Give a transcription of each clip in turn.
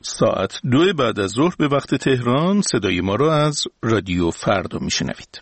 ساعت 2 بعد از ظهر به وقت تهران صدای ما را از رادیو فردا میشنوید.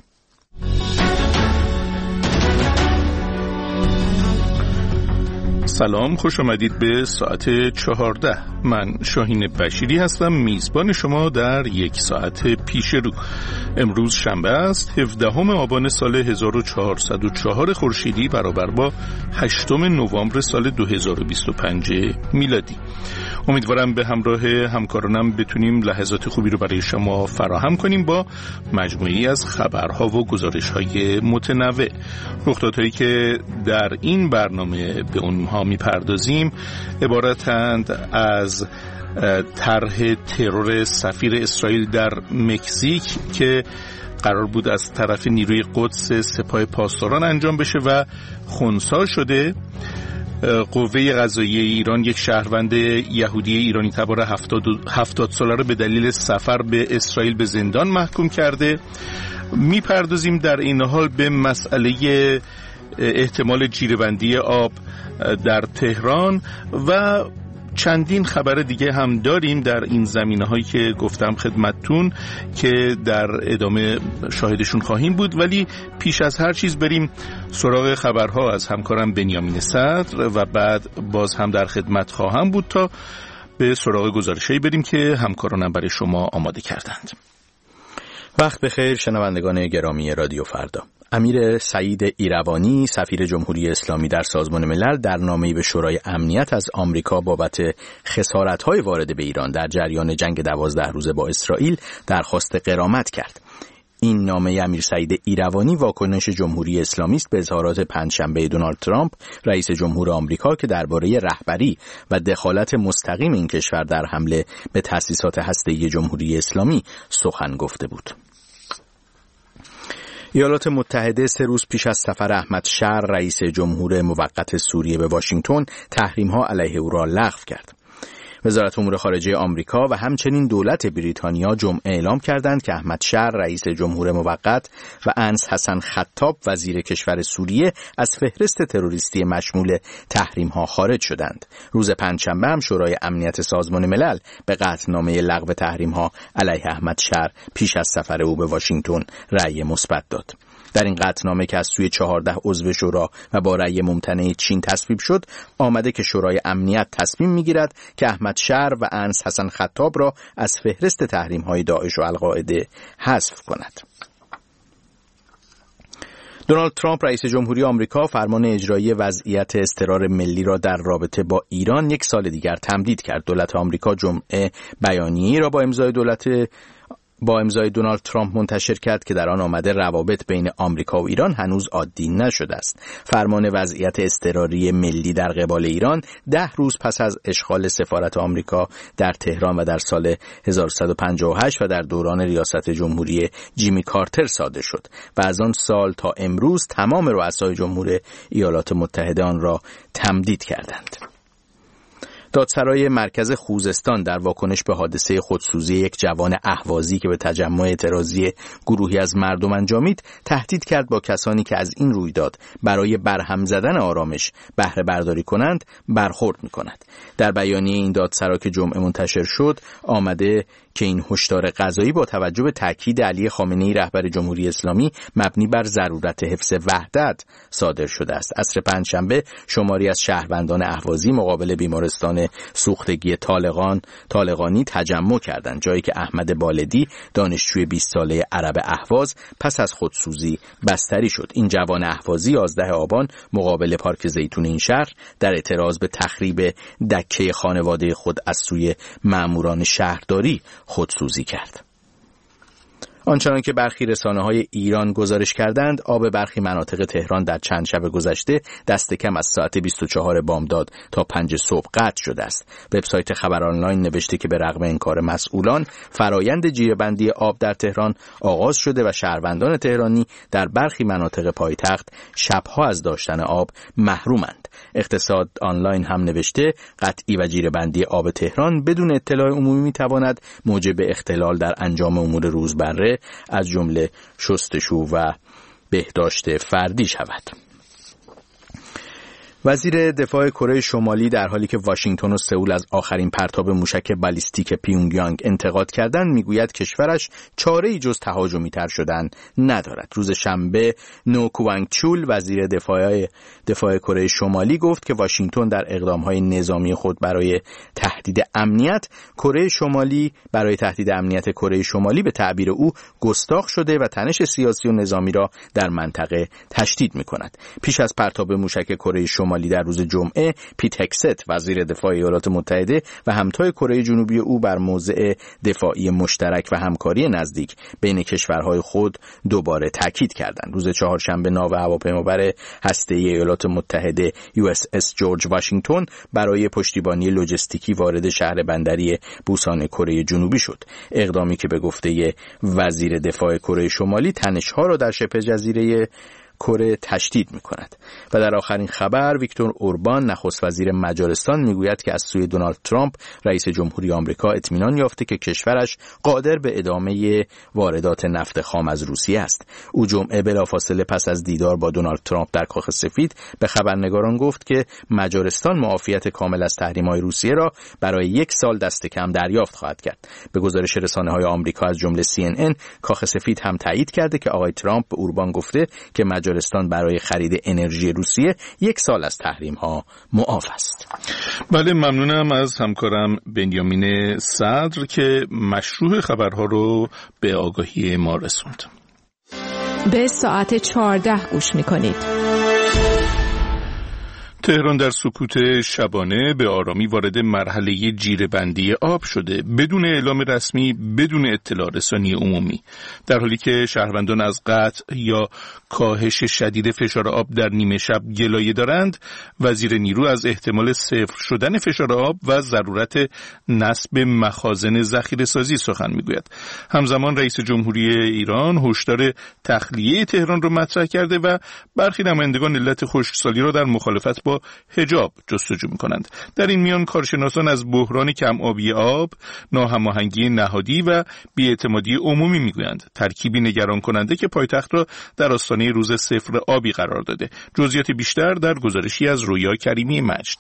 سلام، خوش آمدید به ساعت 14. من شاهین بشیری هستم، میزبان شما در یک ساعت پیش رو. امروز شنبه است، 17 آبان سال 1404 خورشیدی برابر با 8 نوامبر سال 2025 میلادی. امیدوارم به همراه همکارانم بتونیم لحظات خوبی رو برای شما فراهم کنیم با مجموعی از خبرها و گزارش‌های متنوع. رخدادهایی که در این برنامه به اونها میپردازیم عبارتند از طرح ترور سفیر اسرائیل در مکزیک که قرار بود از طرف نیروی قدس سپاه پاسداران انجام بشه و خنثی شده. قوه قضاییه ایران یک شهروند یهودی ایرانی تبار 70 ساله را به دلیل سفر به اسرائیل به زندان محکوم کرده. میپردازیم در این حال به مسئله احتمال جیره‌بندی آب در تهران و چندین خبر دیگه هم داریم در این زمینه‌هایی که گفتم خدمتتون که در ادامه شاهدشون خواهیم بود. ولی پیش از هر چیز بریم سراغ خبرها از همکارم بنیامین صدر و بعد باز هم در خدمت خواهم بود تا به سراغ گزارشایی بریم که همکارانم برای شما آماده کردند. وقت بخیر شنوندگان گرامی رادیو فردا. امیر سعید ایروانی سفیر جمهوری اسلامی در سازمان ملل در نامه‌ای به شورای امنیت از آمریکا بابت خسارت‌های وارده به ایران در جریان جنگ 12 روزه با اسرائیل درخواست غرامت کرد. این نامه امیر سعید ایروانی واکنش جمهوری اسلامی است به اظهارات پنجشنبه دونالد ترامپ رئیس جمهور آمریکا که درباره رهبری و دخالت مستقیم این کشور در حمله به تأسیسات هسته‌ای جمهوری اسلامی سخن گفته بود. ایالات متحده 3 روز پیش از سفر احمد شهر رئیس جمهور موقت سوریه به واشنگتن تحریم‌ها علیه او را لغو کرد. وزارت امور خارجه آمریکا و همچنین دولت بریتانیا جمعه اعلام کردند که احمد شهر رئیس جمهور موقت و انس حسن خطاب وزیر کشور سوریه از فهرست تروریستی مشمول تحریم‌ها خارج شدند. روز پنجشنبه هم شورای امنیت سازمان ملل به قطعنامه لغو تحریم‌ها علیه احمد شهر پیش از سفر او به واشنگتن رأی مثبت داد. در این قطعنامه که از سوی 14 عضو شورا و با رأی ممتنع چین تصویب شد، آمده که شورای امنیت تصمیم می‌گیرد که احمد شهر و انس حسن خطاب را از فهرست تحریم‌های داعش و القاعده حذف کند. دونالد ترامپ رئیس جمهوری آمریکا فرمان اجرایی وضعیت اضطرار ملی را در رابطه با ایران 1 سال دیگر تمدید کرد. دولت آمریکا جمعه بیانیه‌ای را با امضای دونالد ترامپ منتشر کرد که در آن آمده روابط بین آمریکا و ایران هنوز عادی نشده است. فرمان وضعیت اضطراری ملی در قبال ایران 10 روز پس از اشغال سفارت آمریکا در تهران و در سال 1158 و در دوران ریاست جمهوری جیمی کارتر صادر شد و از آن سال تا امروز تمام رؤسای جمهور ایالات متحده آن را تمدید کردند. دادسرای مرکز خوزستان در واکنش به حادثه خودسوزی یک جوان اهوازی که به تجمع اعتراضی گروهی از مردم انجامید تهدید کرد با کسانی که از این رویداد برای برهم زدن آرامش بهره برداری کنند برخورد می‌کند. در بیانیه این دادسرا که جمعه منتشر شد آمده که این هشدار قضایی با توجه به تاکید علی خامنه‌ای رهبر جمهوری اسلامی مبنی بر ضرورت حفظ وحدت صادر شده است. عصر پنجشنبه شماری از شهروندان اهوازی مقابل بیمارستان سوختگی طالقانی تجمع کردند، جایی که احمد بالدی دانشجوی 20 ساله عرب اهواز پس از خودسوزی بستری شد. این جوان اهوازی 11 آبان مقابل پارک زیتون این شهر در اعتراض به تخریب دکه خانواده خود از سوی ماموران شهرداری خودسوزی کرد. آنچنان که برخی رسانه‌های ایران گزارش کردند، آب برخی مناطق تهران در چند شب گذشته دست کم از ساعت 24 بامداد تا 5 صبح قطع شده است. وبسایت خبر آنلاین نوشته که به رغم انکار مسئولان، فرایند جیره‌بندی آب در تهران آغاز شده و شهروندان تهرانی در برخی مناطق پایتخت شبها از داشتن آب محرومند. اقتصاد آنلاین هم نوشته قطعی و جیره‌بندی آب تهران بدون اطلاع عمومی می‌تواند موجب اختلال در انجام امور روزمره از جمله شستشو و بهداشت فردی شود. وزیر دفاع کره شمالی در حالی که واشنگتن و سئول از آخرین پرتاب موشک بالیستیک پیونگیانگ انتقاد کردند میگوید کشورش چاره‌ای جز تهاجمی‌تر شدن ندارد. روز شنبه نو کوانگچول وزیر دفاع کره شمالی گفت که واشنگتن در اقدام‌های نظامی خود برای تهدید امنیت کره شمالی به تعبیر او گستاخ شده و تنش سیاسی و نظامی را در منطقه تشدید می‌کند. پیش از پرتاب موشک کره شمالی در روز جمعه پیت هگست وزیر دفاع ایالات متحده و همتای کره جنوبی او بر موضع دفاعی مشترک و همکاری نزدیک بین کشورهای خود دوباره تاکید کردند. روز چهارشنبه ناو هواپیمابر هسته‌ای ایالات متحده USS جورج واشنگتن برای پشتیبانی لوجستیکی وارد شهر بندری بوسان کره جنوبی شد. اقدامی که به گفته وزیر دفاع کره شمالی تنش‌ها را در شبه جزیره کره تشدید می‌کند. و در آخرین خبر ویکتور اوربان نخست وزیر مجارستان میگوید که از سوی دونالد ترامپ رئیس جمهوری آمریکا اطمینان یافته که کشورش قادر به ادامه واردات نفت خام از روسیه است. او جمعه بلافاصله پس از دیدار با دونالد ترامپ در کاخ سفید به خبرنگاران گفت که مجارستان معافیت کامل از تحریم‌های روسیه را برای 1 سال دست کم دریافت خواهد کرد. به گزارش رسانه‌های آمریکا از جمله CNN، کاخ سفید هم تایید کرده که آقای ترامپ به اوربان گفته که مجارستان برای خرید انرژی روسیه 1 سال از تحریم ها معاف است. بله، ممنونم از همکارم بنیامین صدر که مشروع خبرها رو به آگاهی ما رسوند. به ساعت 14 گوش می‌کنید. تهران در سکوت شبانه به آرامی وارد مرحله جیره‌بندی آب شده، بدون اعلام رسمی، بدون اطلاع رسانی عمومی. در حالی که شهروندان از قطع یا کاهش شدید فشار آب در نیمه شب گلایه دارند، وزیر نیرو از احتمال صفر شدن فشار آب و ضرورت نصب مخازن ذخیره‌سازی سخن میگوید. همزمان رئیس جمهوری ایران هشدار تخلیه تهران را مطرح کرده و برخی نمایندگان علت خشکسالی را در مخالفت با حجاب جستجو می‌کنند. در این میان کارشناسان از بحران کم آبی آب، ناهماهنگی نهادی و بی‌اعتمادی عمومی می‌گویند. ترکیبی نگران کننده که پایتخت را در آستانه روز صفر آبی قرار داده. جزئیات بیشتر در گزارشی از رویا کریمی مجد.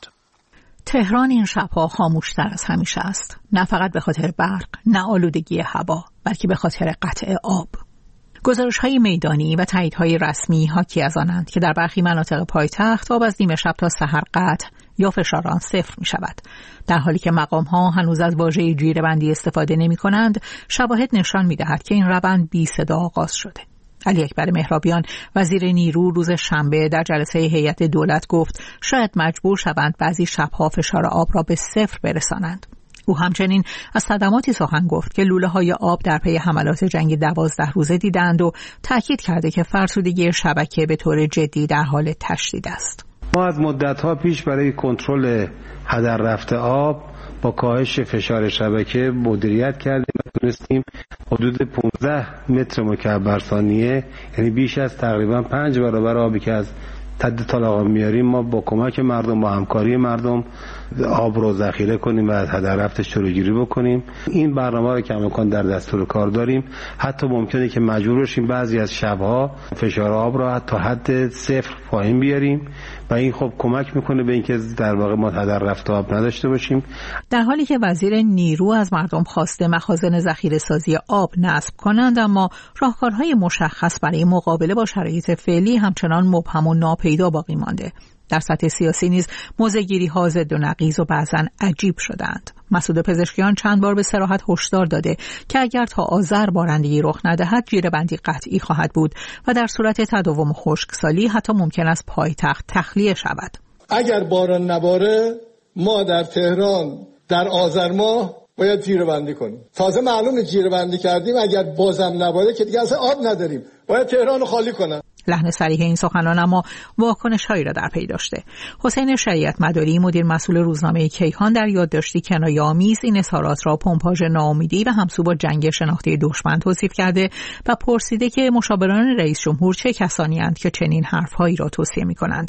تهران این شب‌ها خاموش‌تر از همیشه است. نه فقط به خاطر برق، نه آلودگی هوا، بلکه به خاطر قطع آب. گزارش‌های میدانی و تاییدهای رسمی حاکی از آنند که در برخی مناطق پایتخت آب از نیمه شب تا سحر قطع یا فشار آن صفر می‌شود. در حالی که مقام‌ها هنوز از واژه جیره‌بندی استفاده نمی‌کنند، شواهد نشان می‌دهد که این روند بی صدا آغاز شده. علی اکبر مهرابیان وزیر نیرو روز شنبه در جلسه هیئت دولت گفت شاید مجبور شوند بعضی شب‌ها فشار آب را به صفر برسانند. او همچنین از صدماتی سخن گفت که لوله‌های آب در پی حملات جنگی 12 روزه دیدند و تاکید کرده که فرسودگی شبکه به طور جدی در حال تشدید است. ما از مدت‌ها پیش برای کنترل هدر رفت آب با کاهش فشار شبکه مدیریت کردیم و تونستیم حدود 15 متر مکعب ثانیه، یعنی بیش از تقریبا 5 برابر آبی که از تد طلاق میاریم، ما با کمک مردم، با همکاری مردم آب رو ذخیره کنیم و از هدر رفتش جلوگیری بکنیم. این برنامه رو که امکان در دستور کار داریم. حتی ممکنه که مجبور بشیم بعضی از شب‌ها فشار آب رو تا حد صفر پایین بیاریم و این خب کمک میکنه به اینکه در واقع ما هدر رفت آب نداشته باشیم. در حالی که وزیر نیرو از مردم خواسته مخازن ذخیره‌سازی آب نصب کنند، اما راهکارهای مشخص برای مقابله با شرایط فعلی همچنان مبهم و ناپیدا باقی مانده. در سطح سیاسی نیز موضع‌گیری‌ها ضد و نقیض و بعضاً عجیب شدند. مسعود پزشکیان چند بار به صراحت هشدار داده که اگر تا آذر بارندگی رخ ندهد جیره‌بندی قطعی خواهد بود و در صورت تداوم خشکسالی حتی ممکن است پایتخت تخلیه شود. اگر باران نباره ما در تهران در آذر ماه باید جیره‌بندی کنیم. تازه معلومه جیره‌بندی کردیم، اگر بازم نباره که دیگه اصلا آب نداریم، باید تهران رو خالی کنن. لحن صریح این سخنان اما واکنش‌هایی را در پی داشته. حسین شریعت مداری مدیر مسئول روزنامه کیهان در یادداشتی کنایه‌آمیز این اظهارات را پمپاژ ناامیدی و همسو با جنگ شناخته دشمن توصیف کرده و پرسیده که مشاوران رئیس جمهور چه کسانی اند که چنین حرف‌هایی را توصیه می‌کنند.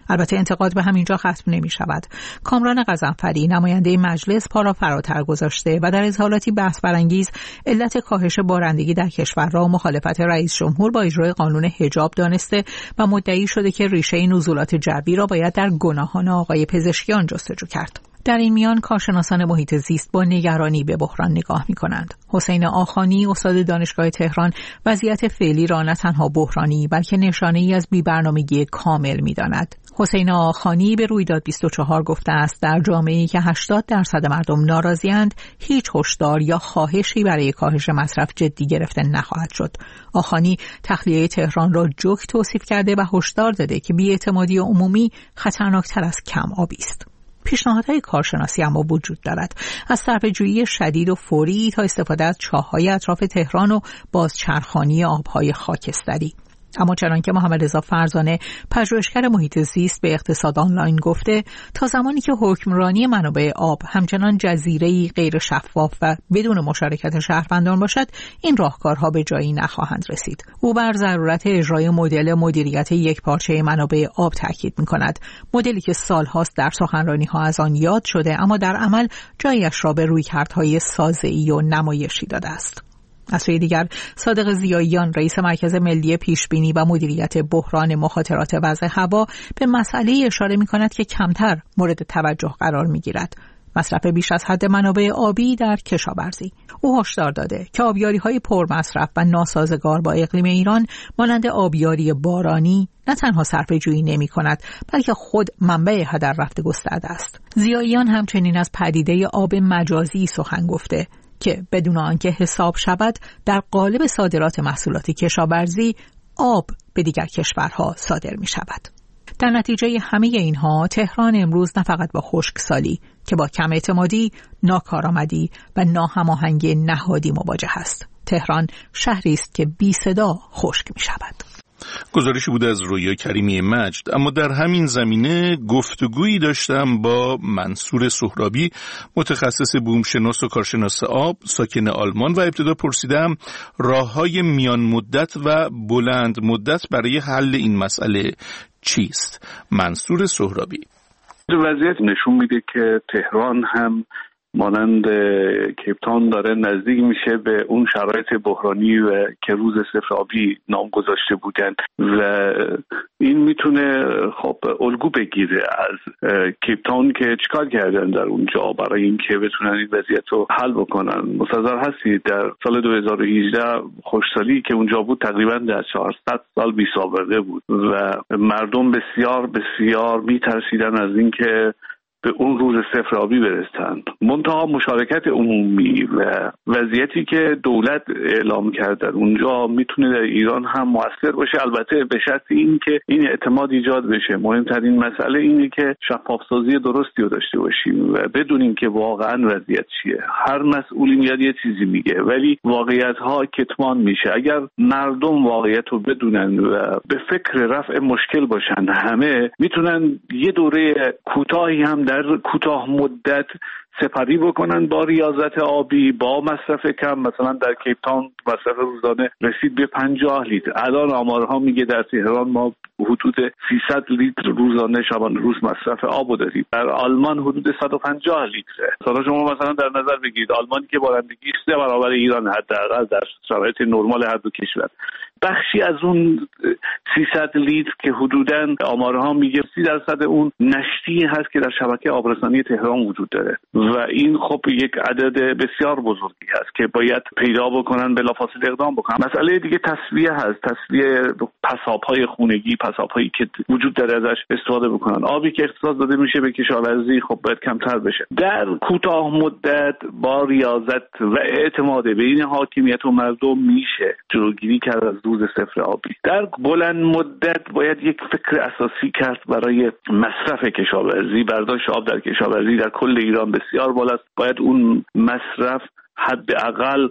البته انتقاد به همینجا ختم نمی شود. کامران غضنفری نماینده مجلس پا را فراتر گذاشته و در اظهاراتی بحث برانگیز علت کاهش بارندگی در کشور را مخالفت رئیس جمهور با اجرای قانون حجاب دانسته و مدعی شده که ریشه نزولات جوی را باید در گناهان آقای پزشکیان جستجو کرد. در این میان کارشناسان محیط زیست با نگرانی به بحران نگاه می‌کنند. حسین آخانی استاد دانشگاه تهران وضعیت فعلی را نه تنها بحرانی بلکه نشانه‌ای از بی‌برنامگی کامل می‌داند. حسین آخانی به رویداد 24 گفته است در جامعه‌ای که 80% مردم ناراضی‌اند هیچ هشدار یا خواهشی برای کاهش مصرف جدی گرفته نخواهد شد. آخانی تخلیه تهران را جوک توصیف کرده و هشدار داده که بی‌اعتمادی عمومی خطرناکتر از کم آبی است. پیشنهادهای کارشناسی اما وجود دارد، از صرفه‌جویی شدید و فوری تا استفاده از چاه‌های اطراف تهران و بازچرخانی آب‌های خاکستری. اما چنانکه محمد رضا فرزانه پژوهشگر محیط زیست به اقتصاد آنلاین گفته، تا زمانی که حکمرانی منابع آب همچنان جزیره‌ای غیر شفاف و بدون مشارکت شهروندان باشد، این راهکارها به جایی نخواهند رسید. او بر ضرورت اجرای مدل مدیریت یکپارچه منابع آب تاکید می‌کند، مدلی که سال‌هاست در سخنرانی‌ها از آن یاد شده اما در عمل جایش را به رویکردهای سازه‌ای و نمایشی داده است. از سوی دیگر صادق ضیاییان رئیس مرکز ملی پیشبینی و مدیریت بحران مخاطرات وضع هوا به مسئله اشاره می‌کند که کمتر مورد توجه قرار می‌گیرد: مصرف بیش از حد منابع آبی در کشاورزی. او هشدار داده که آبیاری‌های پرمصرف و ناسازگار با اقلیم ایران مانند آبیاری بارانی نه تنها صرفه‌جویی نمی‌کند بلکه خود منبع هدر رفت گسترده است. ضیاییان همچنین از پدیده آب مجازی سخن گفته که بدون آنکه حساب شود در قالب صادرات محصولات کشاورزی آب به دیگر کشورها صادر می شود. در نتیجه همه اینها تهران امروز نه فقط با خشکسالی که با کم اعتمادی، ناکارآمدی و ناهماهنگی نهادی مواجه است. تهران شهری است که بی صدا خشک می شود. گزارشی بود از رویا کریمی مجد. اما در همین زمینه گفتگویی داشتم با منصور سهرابی، متخصص بومشناس و کارشناس آب، ساکن آلمان، و ابتدا پرسیدم راه‌های میان مدت و بلند مدت برای حل این مسئله چیست. منصور سهرابی: وضعیت نشون میده که تهران هم مانند کیپتاون داره نزدیک میشه به اون شرایط بحرانی و که روز صفر آبی نام گذاشته بودن و این میتونه خب الگو بگیره از کیپتاون که چیکار کردن در اونجا برای اینکه بتونن این وضعیت رو حل بکنن. مستحضر هستید در سال 2018 خشکسالی که اونجا بود تقریبا در 400 سال بی سابقه بود و مردم بسیار بسیار میترسیدن از اینکه به اون روز صفر آبی برسند. منتها مشارکت عمومی و وضعیتی که دولت اعلام کرده اونجا میتونه در ایران هم مؤثر باشه، البته به شرط این که این اعتماد ایجاد بشه. مهمترین مسئله اینه که شفاف سازی درستی رو داشته باشیم و بدونیم که واقعا وضعیت چیه. هر مسئولی میاد یه چیزی میگه ولی واقعیت ها کتمان میشه. اگر مردم واقعیت رو بدونن و به فکر رفع مشکل باشن، همه میتونن یه دوره کوتاهی هم در کوتاه مدت سپری بکنن با ریاضت آبی، با مصرف کم. مثلا در کیپتاون مصرف روزانه رسید به 50 لیتر. الان آمارها میگه در تهران ما حدود 300 لیتر روزانه شبانه روز مصرف آب داریم. در آلمان حدود 150 لیتره. حالا شما مثلا در نظر بگیرید آلمانی که بارندگی 3 برابر ایران حداقل در شرایط نرمال هر دو کشور. بخشی از اون 300 لیتر که حدوداً آمارها میگه 30% اون نشتی هست که در شبکه آبرسانی تهران وجود داره و این خب یک عدد بسیار بزرگی هست که باید پیدا بکنن، بلافاصله اقدام بکنن. مسئله دیگه تصفیه هست، تصفیه پساب‌های خونگی، پساب‌هایی که وجود داره ازش استفاده بکنن. آبی که اختصاص داده میشه به کشاورزی خب باید کمتر بشه. در کوتاه مدت با ریاضت و اعتماد بین حاکمیت و مردم میشه جلوگیری کرد از روز صفر آبی. در بلند مدت باید یک فکر اساسی کرد برای مصرف کشاورزی. برداشت آب در کشاورزی در کل ایران بسیار بالاست. باید اون مصرف حداقل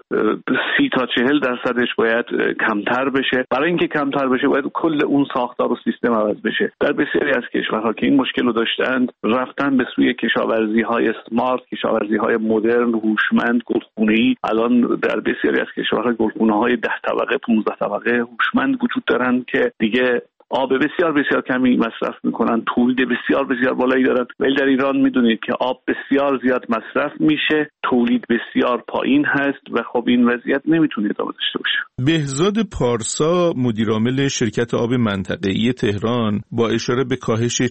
30 تا 40% باید کمتر بشه. برای اینکه کمتر بشه باید کل اون ساختار و سیستم عوض بشه. در بسیاری از کشورها که این مشکل رو داشتند رفتن به سوی کشاورزی‌های سمارت، کشاورزی‌های مدرن، هوشمند، گلخونه‌ای. الان در بسیاری از کشورها گلخونه‌های 10 طبقه 15 طبقه هوشمند وجود دارن که دیگه آب بسیار بسیار کمی مصرف میکنن، تولید بسیار بسیار بالایی دارن، ولی در ایران میدونید که آب بسیار زیاد مصرف میشه، تولید بسیار پایین هست و خب این وضعیت نمیتونه ادامه داشته باشه. بهزاد پارسا مدیرعامل شرکت آب منطقه‌ای تهران با اشاره به کاهش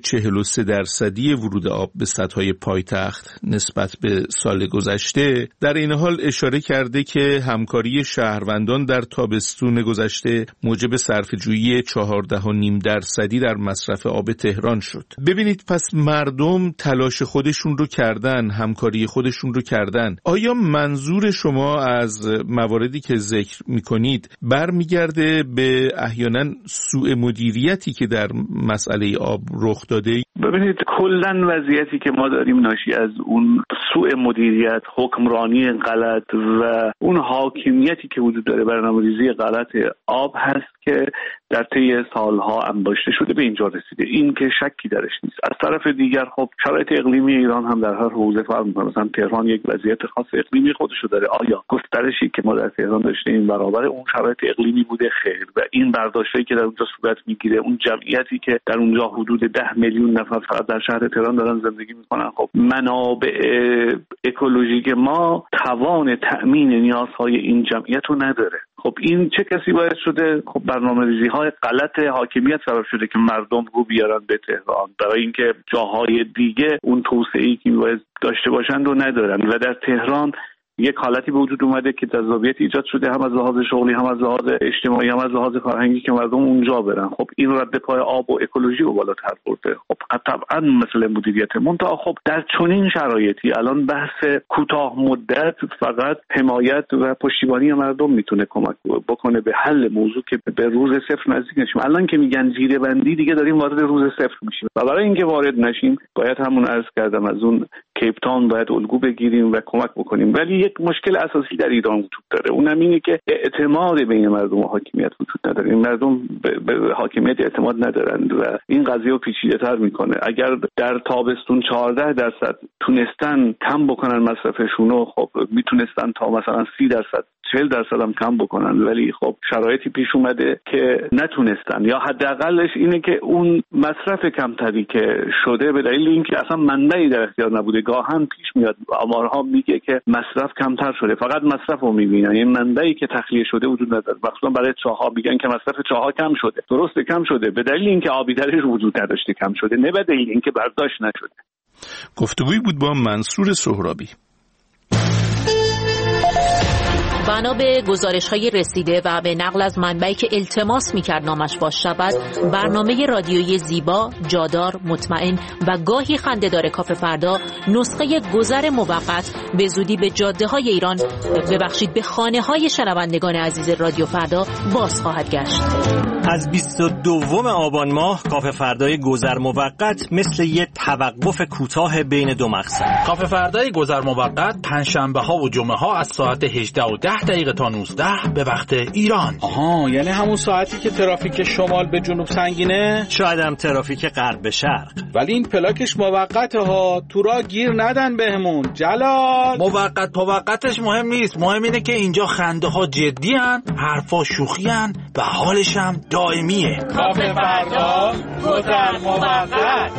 43% ورود آب به سدهای پایتخت نسبت به سال گذشته، در این حال اشاره کرده که همکاری شهروندان در تابستون گذشته موجب صرفه‌جویی 14.5% در مصرف آب تهران شد. ببینید پس مردم تلاش خودشون رو کردن، همکاری خودشون رو کردن. آیا منظور شما از مواردی که ذکر میکنید برمیگرده به احیانا سوء مدیریتی که در مسئله آب رخ داده؟ ببینید کلاً وضعیتی که ما داریم ناشی از اون سوء مدیریت، حکمرانی غلط و اون حاکمیتی که وجود داره، برنامه‌ریزی غلط آب هست که در طی سالها انباشته شده به اینجا رسیده. این که شکی درش نیست. از طرف دیگر خب شرایط اقلیمی ایران هم در هر حوزه فرق می‌کنه. مثلا تهران یک وضعیت خاص اقلیمی خودشو داره. آیا گسترشی که ما در تهران داشتیم برابر اون شرایط اقلیمی بوده؟ خیر. و این برداشتی که در اونجا صورت میگیره، اون جمعیتی که در اونجا حدود 10 میلیون نفر فقط در شهر تهران دارن زندگی میکنن، خب منابع اکولوژیک ما توان تأمین نیازهای این جمعیت رو نداره. خب این چه کسی باعث شده؟ خب برنامه‌ریزی‌های غلط حاکمیت سبب شده که مردم رو بیارن به تهران برای اینکه جاهای دیگه اون توسعه‌ای که باید داشته باشن رو ندارن و در تهران یک حالتی به وجود اومده که جذابیت ایجاد شده، هم از لحاظ شغلی، هم از لحاظ اجتماعی، هم از لحاظ فرهنگی که مردم اونجا برن. خب این رد پای آب و اکولوژی رو بالاتر برده. خب طبعا مسئله مدیریت منتها خب در چنین شرایطی الان بحث کوتاه مدت فقط حمایت و پشتیبانی مردم میتونه کمک بکنه به حل موضوع که به روز صفر نزدیک نشیم. الان که میگن زیر بندی، دیگه داریم وارد روز صفر میشیم و برای اینکه وارد نشیم باید همون عرض کردم از اون کیپ تاون باید الگو بگیریم و کمک بکنیم. ولی یک مشکل اساسی در ایران وجود داره، اونم اینه که اعتماد بین مردم و حاکمیت وجود نداره. این مردم به حاکمیت اعتماد ندارند و این قضیه رو پیچیده‌تر میکنه. اگر در تابستون 14% تونستن کم بکنن مصرفشون رو، خب میتونستن تا مثلا 30%، 40% هم کم بکنن، ولی خب شرایطی پیش اومده که نتونستن، یا حداقلش اینه که اون مصرف کمتری که شده به دلیل اینکه اصلا منبعی در اختیار نبوده. گاهن پیش میاد آمارها میگه که مصرف کمتر شده، فقط مصرف رو میبینن، این منبعی که تخلیه شده وجود نداره. مخصوصا برای چاه‌ها میگن که مصرف چاه‌ها کم شده. درسته کم شده به دلیل اینکه آبی درش وجود نداشته کم شده، نه به دلیل اینکه برداشت نشده. گفتگویی بود با منصور سهرابی. بنا به گزارش‌های رسیده و به نقل از منبعی که التماس می‌کرد نامش فاش شود، برنامه رادیویی زیبا، جادار، مطمئن و گاهی خنده‌دار کافه فردا نسخه گذر موقت به زودی به جاده‌های ایران، به خانه‌های شنوندگان عزیز رادیو فردا باز خواهد گشت. از 22 آبان ماه کافه فردای گذر موقت مثل یه توقف کوتاه بین دو مقصد. کافه فردای گذر موقت پنجشنبه‌ها و جمعه‌ها از ساعت 18:10 تا 19 به وقت ایران. آها، یعنی همون ساعتی که ترافیک شمال به جنوب سنگینه؟ شاید هم ترافیک غرب به شرق. ولی این پلاکش موقته ها، تو راه گیر ندن بهمون. جلال موقتش مهم نیست، مهم اینه که اینجا خنده ها جدی هن، حرفا شوخی هن و حالش هم دائمیه. کافه فردا گذر موقت.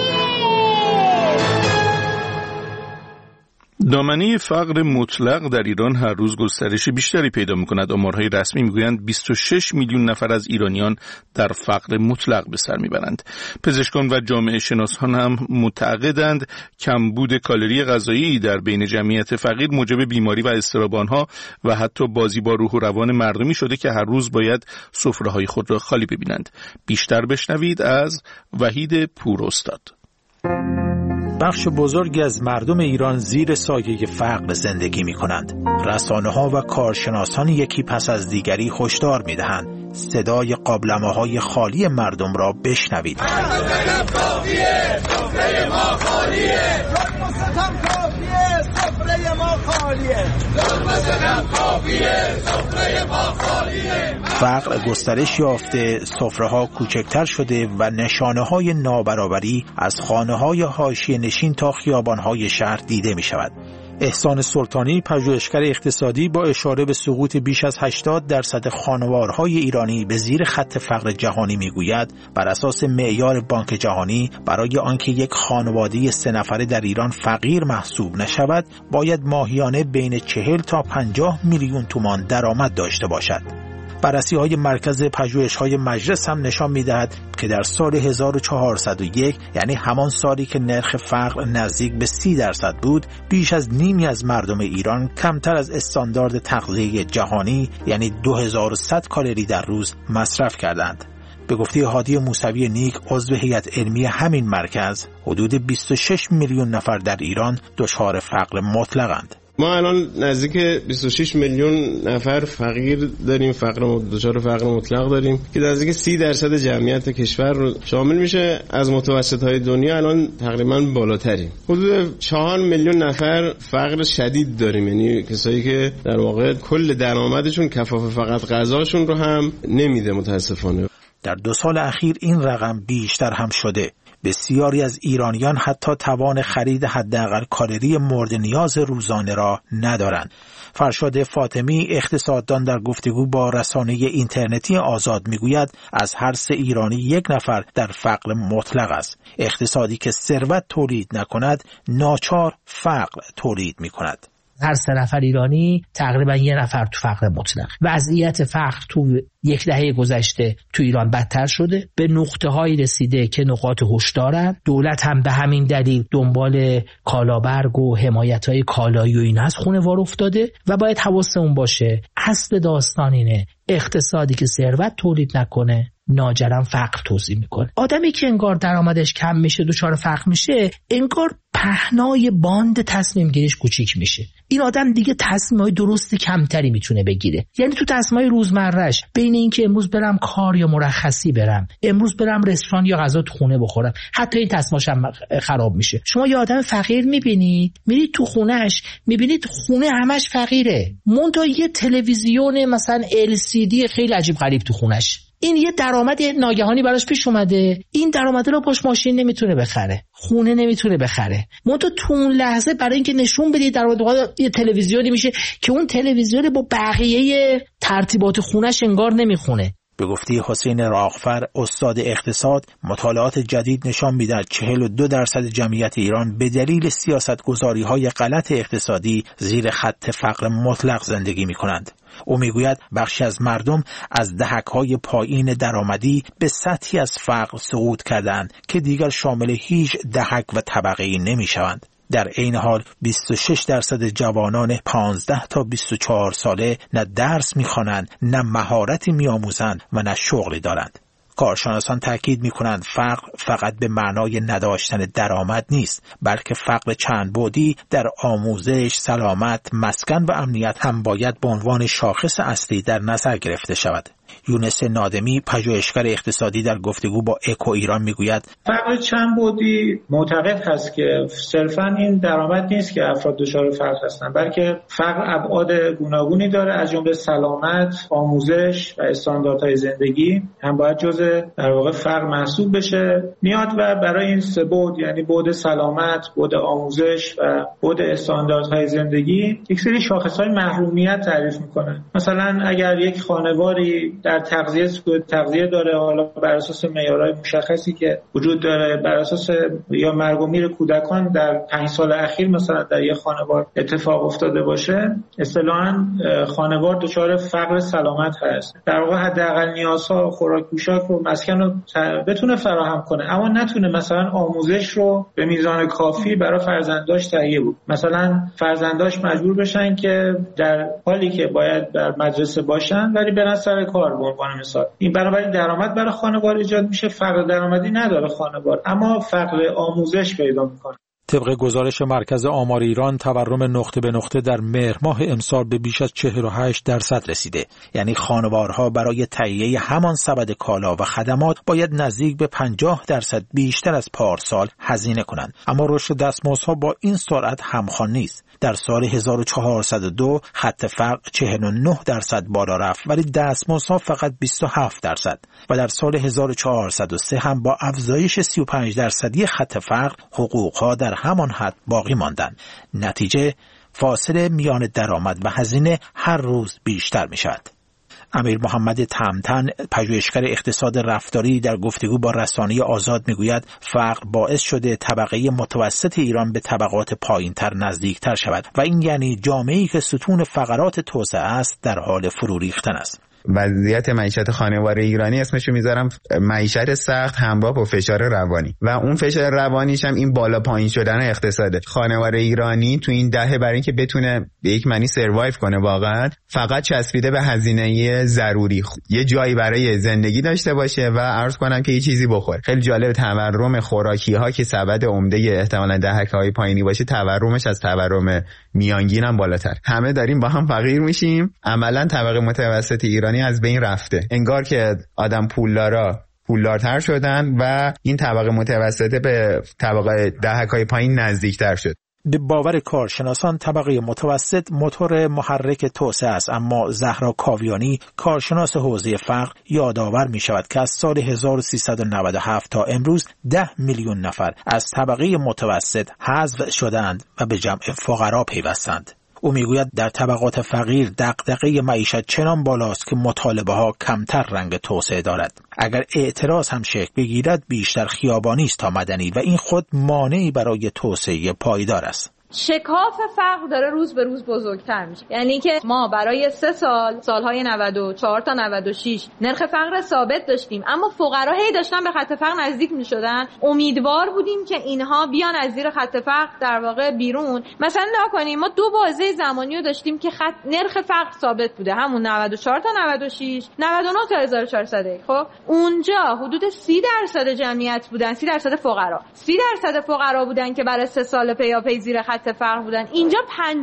دامنه فقر مطلق در ایران هر روز گسترش بیشتری پیدا می‌کند. آمارهای رسمی می‌گویند 26 میلیون نفر از ایرانیان در فقر مطلق به سر می‌برند. پزشکان و جامعه شناسان هم معتقدند کمبود کالری غذایی در بین جمعیت فقیر موجب بیماری و اضطراب آنها و حتی بازی با روح و روان مردمی شده که هر روز باید سفره‌های خود را خالی ببینند. بیشتر بشنوید از وحید پوراستاد. بخش بزرگی از مردم ایران زیر سایه فقر زندگی می کنند. رسانه‌ها و کارشناسان یکی پس از دیگری هشدار می دهند صدای قابلمه‌های خالی مردم را بشنوید. فقر گسترش یافته، سفره‌ها کوچکتر شده و نشانه‌های نابرابری از خانه‌های حاشیه‌نشین تا خیابان‌های شهر دیده می‌شود. احسان سلطانی پژوهشگر اقتصادی با اشاره به سقوط بیش از 80% خانوارهای ایرانی به زیر خط فقر جهانی میگوید بر اساس معیار بانک جهانی برای آنکه یک خانواده 3 نفره در ایران فقیر محسوب نشود باید ماهیانه بین 40 تا 50 میلیون تومان درآمد داشته باشد. بررسی‌های مرکز پژوهش‌های مجلس هم نشان می‌دهد که در سال 1401 یعنی همان سالی که نرخ فقر نزدیک به 30% بود، بیش از نیمی از مردم ایران کمتر از استاندارد تغذیه جهانی یعنی 2100 کالری در روز مصرف کردند. به گفته هادی موسوی نیک عضو هیئت علمی همین مرکز، حدود 26 میلیون نفر در ایران دچار فقر مطلق‌اند. ما الان نزدیک 26 میلیون نفر فقیر داریم، دچار فقر مطلق داریم که نزدیک 30% جمعیت کشور رو شامل میشه. از متوسط‌های دنیا الان تقریبا بالاتریم. حدود 4 میلیون نفر فقر شدید داریم، یعنی کسایی که در واقع کل درآمدشون کفاف فقط غذاشون رو هم نمیده متاسفانه. در 2 سال اخیر این رقم بیشتر هم شده. بسیاری از ایرانیان حتی توان خرید حداقل کالری مورد نیاز روزانه را ندارند. فرشاد فاطمی اقتصاددان در گفتگو با رسانه اینترنتی آزاد میگوید از هر 3 ایرانی 1 نفر در فقر مطلق است. اقتصادی که ثروت تولید نکند ناچار فقر تولید میکند. هر 3 نفر ایرانی تقریبا 1 نفر تو فقر مطلق. وضعیت فقر تو 1 دهه گذشته تو ایران بدتر شده، به نقطه‌هایی رسیده که نقاط هشدارن. دولت هم به همین دلیل دنبال کالابرگ و حمایت‌های کالایی و این از خونه‌وار افتاده و باید حواسمون باشه اصل داستان اینه اقتصادی که ثروت تولید نکنه ناجرم فقر توزیع میکنه. آدمی که انگار درآمدش کم میشه دچار فقر میشه، انگار پهنای باند تصمیم گیریش کوچیک میشه. این آدم دیگه تصمیمای درست کمتری میتونه بگیره. یعنی تو تصمیمای روزمرهش بین اینکه امروز برم کار یا مرخصی برم، امروز برم رستوران یا غذا تو خونه بخورم، حتی این تصمیماش هم خراب میشه. شما یه آدم فقیر میبینید، میرید تو خونهش میبینید خونه همش فقیره، منتها یه تلویزیون مثلا LCD خیلی عجیب غریب تو خونش. این یه درآمد ناگهانی براش پیش اومده، این درآمد رو باش ماشین نمیتونه بخره، خونه نمیتونه بخره. منتها تو اون لحظه برای اینکه نشون بده درآمد یه تلویزیونی میشه که اون تلویزیون با بقیه ترتیبات خونش انگار نمیخونه. به گفته حسین راغفر استاد اقتصاد، مطالعات جدید نشان می‌دهد 42% جمعیت ایران به دلیل سیاست‌گذاری‌های غلط اقتصادی زیر خط فقر مطلق زندگی می‌کنند. او میگوید بخشی از مردم از دهک‌های پایین درآمدی به سطحی از فقر سقوط کردند که دیگر شامل هیچ دهک و طبقه‌ای نمی‌شوند. در این حال 26% جوانان 15 تا 24 ساله نه درس می‌خوانند، نه مهارتی می‌آموزند و نه شغلی دارند. کارشناسان تاکید می‌کنند فقر فقط به معنای نداشتن درآمد نیست، بلکه فقر چند بعدی در آموزش، سلامت، مسکن و امنیت هم باید به عنوان شاخص اصلی در نظر گرفته شود. یونس نادمی پژوهشگر اقتصادی در گفتگو با اکو ایران میگوید فقر چند بعدی معتقد هست که صرفاً این درآمد نیست که افراد دچار فقر هستند، بلکه فقر ابعاد گوناگونی داره، از جمله سلامت، آموزش و استانداردهای زندگی هم باید جزء در واقع فقر محسوب بشه. میاد و برای این 3 بعد یعنی بعد سلامت، بعد آموزش و بعد استانداردهای زندگی یک سری شاخص‌های محرومیت تعریف میکنه. مثلا اگر یک خانواری در تغذیه داره، حالا بر اساس معیارهای مشخصی که وجود داره، بر اساس یا مرگ و میر کودکان در 5 سال اخیر مثلا در یک خانوار اتفاق افتاده باشه، اصطلاحاً خانوار دچار فقر سلامت هست. در واقع حداقل نیازها، خوراک، پوشاک و مسکن رو بتونه فراهم کنه، اما نتونه مثلا آموزش رو به میزان کافی برای فرزنداش تهیه بود. مثلا فرزنداش مجبور بشن که در حالی که باید در مدرسه باشن ولی برن سر کار. به عنوان مثال این بنابراین درآمد برای خانوار ایجاد میشه، فقر درآمدی نداره خانوار، اما فقر آموزش پیدا میکنه. طبق گزارش مرکز آمار ایران، تورم نقطه به نقطه در مهر ماه امسال به بیش از 48% رسیده. یعنی خانوارها برای تهیه همان سبد کالا و خدمات باید نزدیک به 50% بیشتر از پارسال هزینه کنند. اما رشد دستمزدها با این سرعت همخوان نیست. در سال 1402 خط فقر 49% بالا رفت ولی دستمزدها فقط 27% و در سال 1403 هم با افزایش 35% خط فقر حقوقها در همان حد باقی ماندند. نتیجه فاصله میان درآمد و هزینه هر روز بیشتر می شود. امیر محمد تهمتن، پژوهشگر اقتصاد رفتاری، در گفتگو با رسانه آزاد میگوید فقر باعث شده طبقه متوسط ایران به طبقات پایینتر نزدیکتر شود و این یعنی جامعه‌ای که ستون فقرات توسعه است در حال فرو ریختن است. وضعیت معیشت خانوار ایرانی اسمشو میذارم معیشت سخت همراه با فشار روانی و اون فشار روانیش هم این بالا پایین شدن اقتصاده. خانوار ایرانی تو این دهه برای اینکه بتونه به یک معنی سروایو کنه واقعا فقط چسبیده به هزینه ضروری، یه جایی برای زندگی داشته باشه و عرض کنم که یه چیزی بخوره. خیلی جالب تورم خوراکی ها که سبد عمده احتمالاً دهک‌های پایینی باشه، تورمش از تورم میانگین هم بالاتر. همه داریم با هم فقیر میشیم. عملاً طبقه متوسط ایرانی از بین رفته. انگار که آدم پولدارتر شدن و این طبقه متوسطه به طبقه دهک‌های پایین نزدیکتر شد. به باور کارشناسان طبقه متوسط موتور محرک توسعه است، اما زهرا کاویانی، کارشناس حوزه فقر، یادآور می شود که از سال 1397 تا امروز 10 میلیون نفر از طبقه متوسط حذف شدند و به جمع فقرا پیوستند. او میگوید در طبقات فقیر دغدغه معیشت چنان بالاست که مطالبه ها کمتر رنگ توسعه دارد. اگر اعتراض هم شکل بگیرد بیشتر خیابانی است تا مدنی و این خود مانعی برای توسعه پایدار است. شکاف فقر داره روز به روز بزرگتر میشه. یعنی که ما برای 3 سالهای 94 تا 96 نرخ فقر ثابت داشتیم، اما فقرا هی داشتن به خط فقر نزدیک میشدن. امیدوار بودیم که اینها بیان از زیر خط فقر در واقع بیرون. مثلا نکنیم ما 2 بازه زمانی رو داشتیم که نرخ فقر ثابت بوده، همون 94 تا 96، 99 تا 1401. خب اونجا حدود 30% جمعیت بودن، 30% فقرا، 30% فقرا بودن که برای 3 سال پیاپی زیر خط فقر بودن. اینجا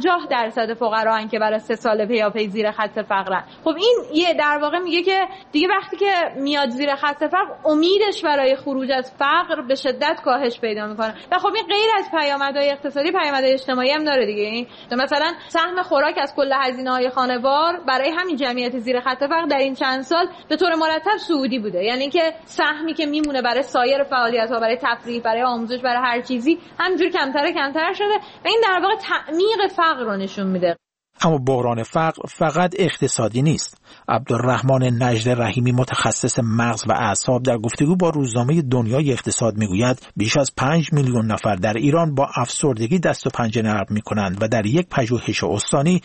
50% فقرا هستن که برای 3 سال پیاپی زیر خط فقرن. خب این یه در واقع میگه که دیگه وقتی که میاد زیر خط فقر امیدش برای خروج از فقر به شدت کاهش پیدا میکنه. و خب این غیر از پیامدهای اقتصادی، پیامدهای اجتماعی هم داره دیگه. این مثلا سهم خوراک از کل هزینه‌های خانوار برای همین جمعیت زیر خط فقر در این چند سال به طور مرتب صعودی بوده. یعنی که سهمی که میمونه برای سایر فعالیت‌ها، برای تفریح، برای آموزش، برای هر چیزی همینجوری کمتر شده و این در واقع تعمیق فقر رو نشون میده. اما بحران فقر فقط اقتصادی نیست. عبدالرحمن نجد رحیمی، متخصص مغز و اعصاب، در گفتگو با روزنامه دنیای اقتصاد میگوید بیش از 5 میلیون نفر در ایران با افسردگی دست و پنجه نرم میکنند و در یک پژوهش استانی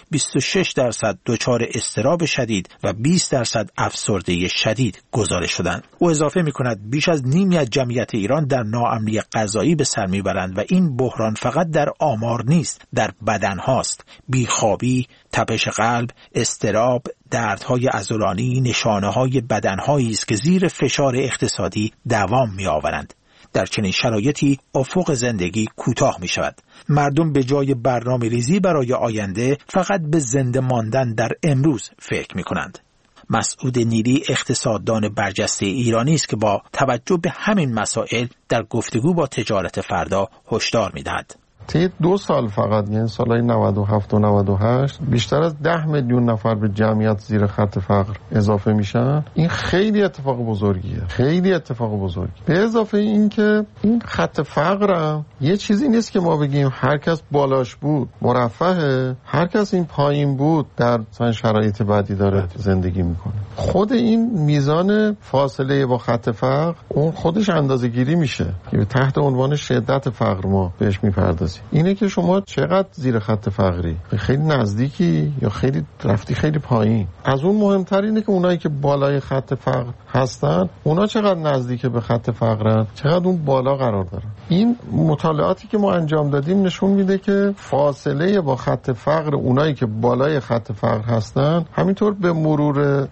26% دچار اضطراب شدید و 20% افسردگی شدید گزارش شدند. او اضافه میکند بیش از نیمی از جمعیت ایران در ناامنی غذایی به سر میبرند و این بحران فقط در آمار نیست، در بدن هاست. بیخوابی، تپش قلب، اضطراب، دردهای عضلانی نشانه‌های بدن‌هایی است که زیر فشار اقتصادی دوام می‌آورند. در چنین شرایطی افق زندگی کوتاه می‌شود. مردم به جای برنامه‌ریزی برای آینده فقط به زنده ماندن در امروز فکر می‌کنند. مسعود نیلی، اقتصاددان برجسته ایرانی است که با توجه به همین مسائل در گفتگو با تجارت فردا هشدار می‌دهد. طی 2 سال فقط، یعنی سالهای 97 و 98، بیشتر از 10 میلیون نفر به جمعیت زیر خط فقر اضافه میشن. این خیلی اتفاق بزرگیه، خیلی اتفاق بزرگی. به اضافه این که این خط فقر هم یه چیزی نیست که ما بگیم هر کس بالاش بود مرفهه، هر کس این پایین بود در شرایط بدی داره زندگی میکنه. خود این میزان فاصله با خط فقر اون خودش اندازه‌گیری میشه که تحت عنوان شدت فقر ما بهش میپردازیم. اینه که شما چقدر زیر خط فقری، خیلی نزدیکی یا خیلی رفتی خیلی پایین. از اون مهمتر اینه که اونایی که بالای خط فقر هستن اونا چقدر نزدیک به خط فقرن، چقدر اون بالا قرار دارن. این مطالعاتی که ما انجام دادیم نشون میده که فاصله با خط فقر اونایی که بالای خط فقر هستن همینطور به مرور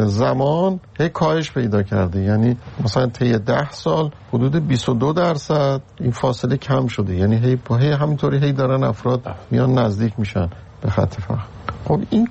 زمان هی کاهش پیدا کرده. یعنی مثلا طی 10 سال حدود 22% این فاصله کم شده. یعنی هی همینطوری هی دارن افراد میان نزدیک میشن به خط فقر. خب این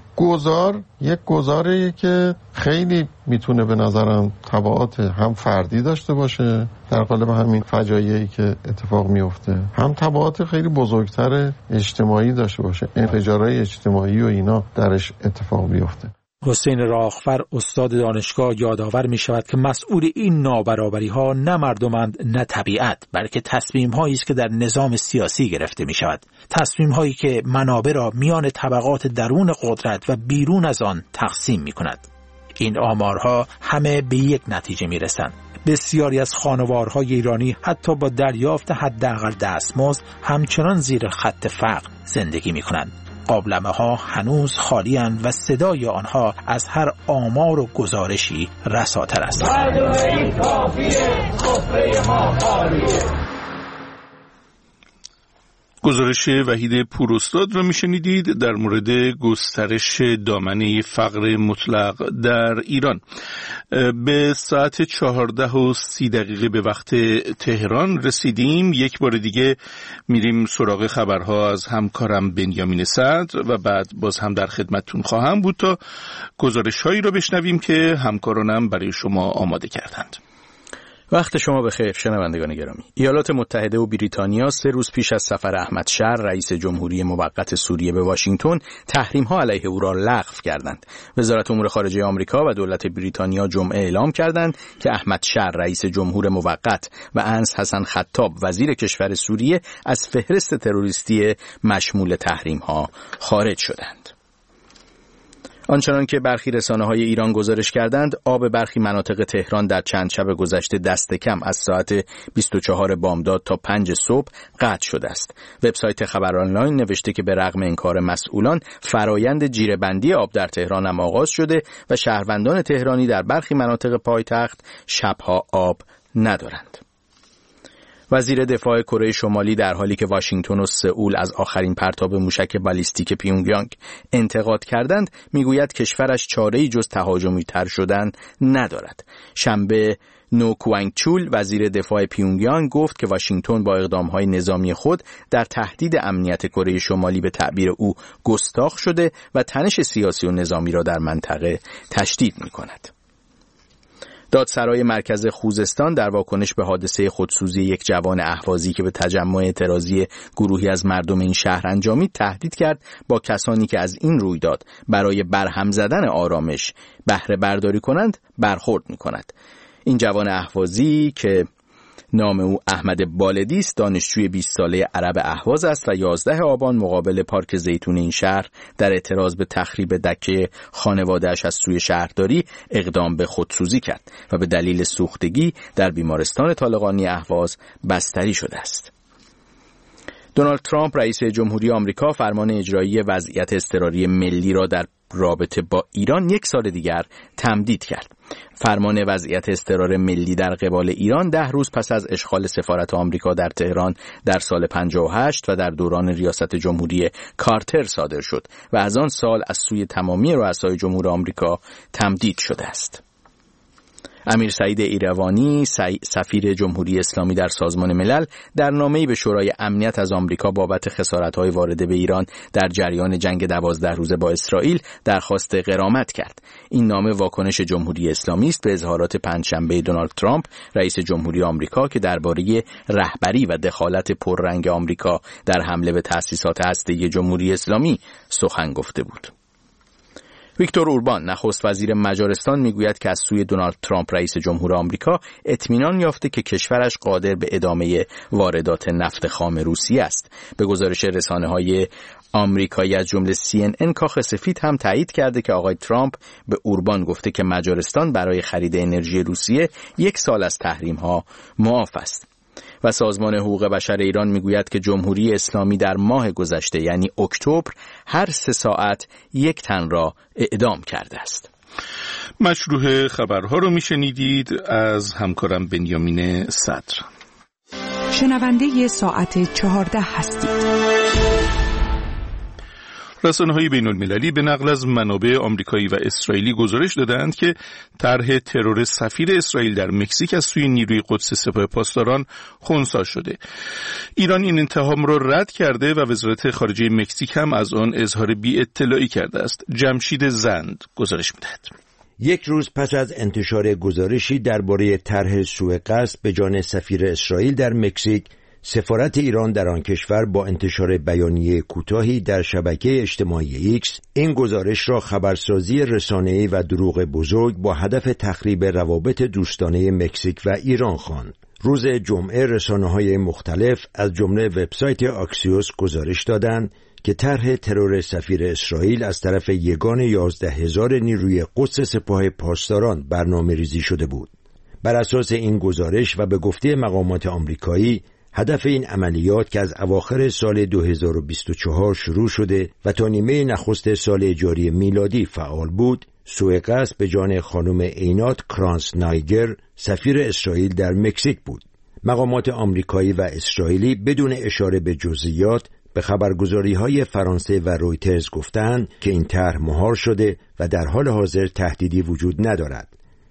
یک گذاریه که خیلی میتونه به نظرم تبعات هم فردی داشته باشه در قالب همین فجایعی که اتفاق میفته، هم تبعات خیلی بزرگتر اجتماعی داشته باشه، انفجارهای اجتماعی و اینا درش اتفاق بیفته. حسین راهفر استاد دانشگاه یادآور می شود که مسئول این نابرابری ها نه مردمند نه طبیعت، بلکه تصمیم هایی است که در نظام سیاسی گرفته می شود، تصمیم هایی که منابع را میان طبقات درون قدرت و بیرون از آن تقسیم می کند. این آمارها همه به یک نتیجه می رسند. بسیاری از خانوارهای ایرانی حتی با دریافت حداقل دستمزد همچنان زیر خط فقر زندگی می کنند. قابلمه ها هنوز خالی اند و صدای آنها از هر آمار و گزارشی رساتر است. گزارش وحید پوراستاد را میشنیدید در مورد گسترش دامنه فقر مطلق در ایران. به ساعت 14:30 به وقت تهران رسیدیم. یک بار دیگه میریم سراغ خبرها از همکارم بنیامین صدر و بعد باز هم در خدمتتون خواهم بود تا گزارش هایی را بشنویم که همکارانم برای شما آماده کردند. وقت شما بخیر شنوندگان گرامی. ایالات متحده و بریتانیا 3 روز پیش از سفر احمد شر رئیس جمهوری موقت سوریه به واشنگتن تحریم‌ها علیه او را لغو کردند. وزارت امور خارجه آمریکا و دولت بریتانیا جمعه اعلام کردند که احمد شر رئیس جمهور موقت و انس حسن خطاب وزیر کشور سوریه از فهرست تروریستی مشمول تحریم‌ها خارج شدند. آنچنان که برخی رسانه‌های ایران گزارش کردند، آب برخی مناطق تهران در چند شب گذشته دست کم از ساعت 24 بامداد تا 5 صبح قطع شده است. وبسایت خبر آنلاین نوشته که به رغم انکار مسئولان، فرایند جیره‌بندی آب در تهران هم آغاز شده و شهروندان تهرانی در برخی مناطق پایتخت شبها آب ندارند. وزیر دفاع کره شمالی در حالی که واشنگتن و سئول از آخرین پرتاب موشک بالیستیک پیونگیانگ انتقاد کردند، میگوید کشورش چاره‌ای جز تهاجمی تر شدن ندارد. شنبه نو کوانگچول وزیر دفاع پیونگیانگ گفت که واشنگتن با اقدام‌های نظامی خود در تهدید امنیت کره شمالی به تعبیر او گستاخ شده و تنش سیاسی و نظامی را در منطقه تشدید می‌کند. دادسرای مرکز خوزستان در واکنش به حادثه خودسوزی یک جوان اهوازی که به تجمع اعتراضی گروهی از مردم این شهر انجامید تهدید کرد با کسانی که از این رویداد برای برهم زدن آرامش بهره برداری کنند برخورد می‌کند. این جوان اهوازی که نام او احمد بالدی است، دانشجوی 20 ساله عرب اهواز است و 11 آبان مقابل پارک زیتون این شهر در اعتراض به تخریب دکه خانواده‌اش از سوی شهرداری اقدام به خودسوزی کرد و به دلیل سوختگی در بیمارستان طالقانی اهواز بستری شده است. دونالد ترامپ رئیس جمهوری آمریکا فرمان اجرایی وضعیت اضطراری ملی را در رابطه با ایران 1 سال دیگر تمدید کرد. فرمان وضعیت اضطرار ملی در قبال ایران 10 روز پس از اشغال سفارت آمریکا در تهران در سال 58 و در دوران ریاست جمهوری کارتر صادر شد و از آن سال از سوی تمامی رؤسای جمهور آمریکا تمدید شده است. امیر سعید ایروانی سفیر جمهوری اسلامی در سازمان ملل در نامه‌ای به شورای امنیت از آمریکا بابت خسارت‌های وارده به ایران در جریان جنگ 12 روزه با اسرائیل درخواست غرامت کرد. این نامه واکنش جمهوری اسلامی است به اظهارات پنجشنبه دونالد ترامپ رئیس جمهوری آمریکا که درباره رهبری و دخالت پررنگ آمریکا در حمله به تأسیسات هسته‌ای جمهوری اسلامی سخن گفته بود. ویکتور اوربان نخست وزیر مجارستان میگوید که از سوی دونالد ترامپ رئیس جمهور آمریکا اطمینان یافته که کشورش قادر به ادامه واردات نفت خام روسیه است. به گزارش رسانه‌های آمریکایی از جمله CNN، کاخ سفید هم تایید کرده که آقای ترامپ به اوربان گفته که مجارستان برای خرید انرژی روسیه 1 سال از تحریم‌ها معاف است. و سازمان حقوق بشر ایران میگوید که جمهوری اسلامی در ماه گذشته یعنی اکتبر هر 3 ساعت 1 تن را اعدام کرده است. مشروع خبرها رو میشنیدید از همکارم بنیامین صدر. شنونده ساعت 14 هستید. رسانه‌های بین‌المللی به نقل از منابع آمریکایی و اسرائیلی گزارش دادند که طرح ترور سفیر اسرائیل در مکزیک از سوی نیروی قدس سپاه پاسداران خنثی شده. ایران این اتهام را رد کرده و وزارت خارجه مکزیک هم از آن اظهار بی‌اطلاعی کرده است. جمشید زند گزارش می‌دهد. 1 روز پس از انتشار گزارشی درباره طرح سوء قصد به جان سفیر اسرائیل در مکزیک، سفارت ایران در آن کشور با انتشار بیانیه کوتاهی در شبکه اجتماعی ایکس این گزارش را خبرسازی رسانه‌ای و دروغ بزرگ با هدف تخریب روابط دوستانه مکزیک و ایران خواند. روز جمعه رسانه‌های مختلف از جمله وبسایت آکسیوس گزارش دادند که طرح ترور سفیر اسرائیل از طرف یگان 11,000 نیروی قدس سپاه پاسداران برنامه‌ریزی شده بود. بر اساس این گزارش و به گفته مقامات آمریکایی، هدف این عملیات که از اواخر سال 2024 شروع شده و تا نیمه نخست سال جاری میلادی فعال بود، سوء قصد به جان خانم عینات کرانس-نایگر سفیر اسرائیل در مکزیک بود. مقامات آمریکایی و اسرائیلی بدون اشاره به جزئیات به خبرگزاری‌های فرانسه و رویترز گفتند که این طرح مهار شده و در حال حاضر تهدیدی وجود ندارد.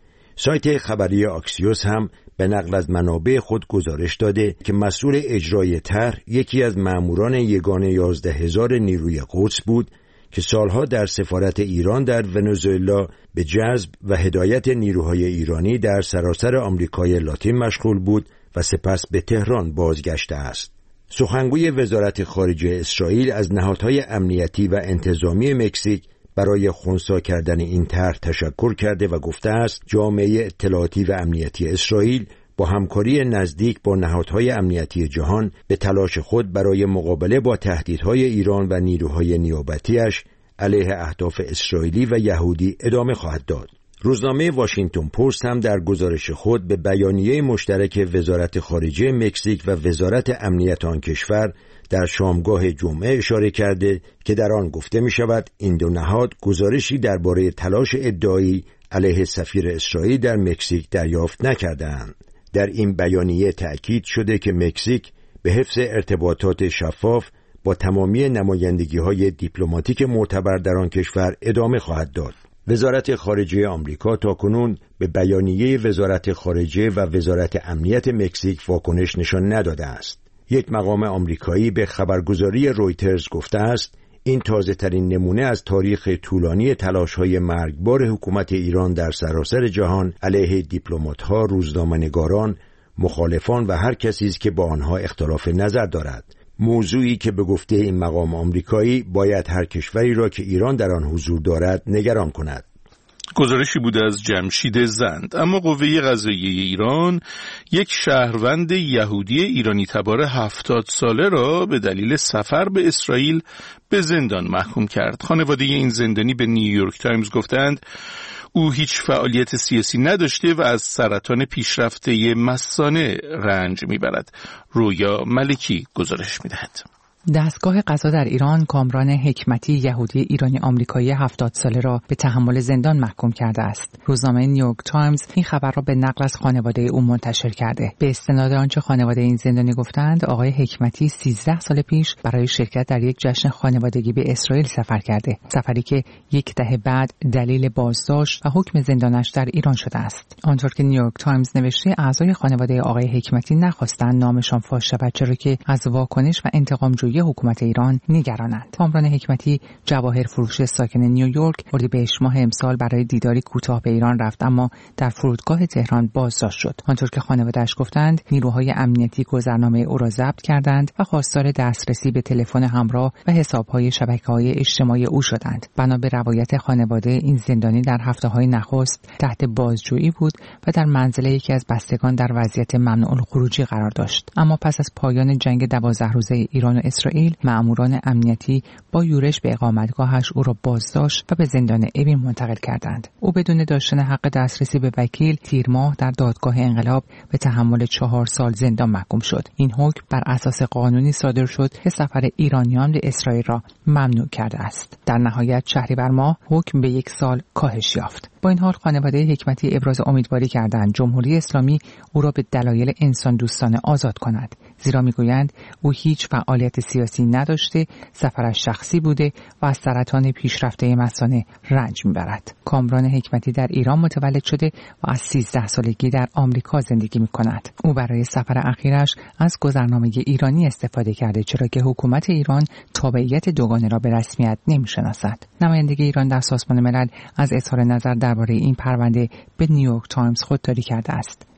سایت خبری آکسیوس هم به نقل از منابع خود گزارش داده که مسئول اجرای طرح یکی از ماموران یگان 11,000 نیروی قدس بود که سالها در سفارت ایران در ونزوئلا به جذب و هدایت نیروهای ایرانی در سراسر آمریکای لاتین مشغول بود و سپس به تهران بازگشته است. سخنگوی وزارت خارجه اسرائیل از نهادهای امنیتی و انتظامی مکزیک برای خنثی کردن این طرح تشکر کرده و گفته است جامعه اطلاعاتی و امنیتی اسرائیل با همکاری نزدیک با نهادهای امنیتی جهان به تلاش خود برای مقابله با تهدیدهای ایران و نیروهای نیابتیش علیه اهداف اسرائیلی و یهودی ادامه خواهد داد. روزنامه واشنگتن پست هم در گزارش خود به بیانیه مشترک وزارت خارجه مکزیک و وزارت امنیت آن کشور در شامگاه جمعه اشاره کرده که در آن گفته می شود این دو نهاد گزارشی درباره تلاش ادعایی علیه سفیر اسرائیل در مکزیک دریافت نکردند. در این بیانیه تأکید شده که مکزیک به حفظ ارتباطات شفاف با تمامی نمایندگی‌های دیپلماتیک معتبر در آن کشور ادامه خواهد داد. وزارت خارجه آمریکا تاکنون به بیانیه وزارت خارجه و وزارت امنیت مکزیک واکنش نشان نداده است. یک مقام آمریکایی به خبرگزاری رویترز گفته است این تازه ترین نمونه از تاریخ طولانی تلاش‌های مرگبار حکومت ایران در سراسر جهان علیه دیپلمات‌ها، روزنامه‌نگاران، مخالفان و هر کسی است که با آنها اختلاف نظر دارد. موضوعی که به گفته این مقام آمریکایی باید هر کشوری را که ایران در آن حضور دارد نگران کند. گزارشی بود از جمشید زند. اما قوه قضاییه ایران یک شهروند یهودی ایرانی تبار 70 ساله را به دلیل سفر به اسرائیل به زندان محکوم کرد. خانواده این زندانی به نیویورک تایمز گفتند او هیچ فعالیت سیاسی نداشته و از سرطان پیشرفته مثانه رنج میبرد. رویا ملکی گزارش میدهد. دستگاه قضا در ایران کامران حکمتی یهودی ایرانی آمریکایی 70 ساله را به تحمل زندان محکوم کرده است. روزنامه نیویورک تایمز این خبر را به نقل از خانواده او منتشر کرده. به استناد آنچه خانواده این زندانی گفتند، آقای حکمتی 13 سال پیش برای شرکت در یک جشن خانوادگی به اسرائیل سفر کرده. سفری که یک دهه بعد دلیل بازداشت و حکم زندانش در ایران شده است. آنطور که نیویورک تایمز نوشته، اعضای خانواده آقای حکمتی نخواستند نامشان فاش شود، چرا که از واکنش و انتقام‌جویی حکومت ایران نگرانند. کامران حکمتی جواهر فروش ساکن نیویورک اردیبهشت ماه امسال برای دیداری کوتاه به ایران رفت، اما در فرودگاه تهران بازداشت شد. آنطور که خانواده‌اش گفتند، نیروهای امنیتی گذرنامه او را ضبط کردند و خواستار دسترسی به تلفن همراه و حساب‌های شبکه‌های اجتماعی او شدند. بنا به روایت خانواده، این زندانی در هفته‌های نخست تحت بازجویی بود و در منزل یکی از بستگان در وضعیت ممنوع الخروجی قرار داشت. اما پس از پایان جنگ 12 روزه ایران و اسرائیل، مأموران امنیتی با یورش به اقامتگاهش او را بازداشت و به زندان اوین منتقل کردند. او بدون داشتن حق دسترسی به وکیل تیر ماه در دادگاه انقلاب به تحمل 4 سال زندان محکوم شد. این حکم بر اساس قانونی صادر شد که سفر ایرانیان به اسرائیل را ممنوع کرده است. در نهایت شهریور ماه حکم به 1 سال کاهش یافت. با این حال خانواده حکمتی ابراز امیدواری کردند جمهوری اسلامی او را به دلایل انسان دوستانه آزاد کند، زیرا میگویند او هیچ فعالیت سیاسی نداشته، سفرش شخصی بوده و از سرطان پیشرفته مثانه رنج میبرد. کامران حکمتی در ایران متولد شده و از 13 سالگی در آمریکا زندگی میکند. او برای سفر اخیرش از گذرنامه ایرانی استفاده کرده، چرا که حکومت ایران تابعیت دوگانه را به رسمیت نمیشناسد. نماینده ایران در سازمان ملل از اظهار نظر درباره این پرونده به نیویورک تایمز خودداری کرده است.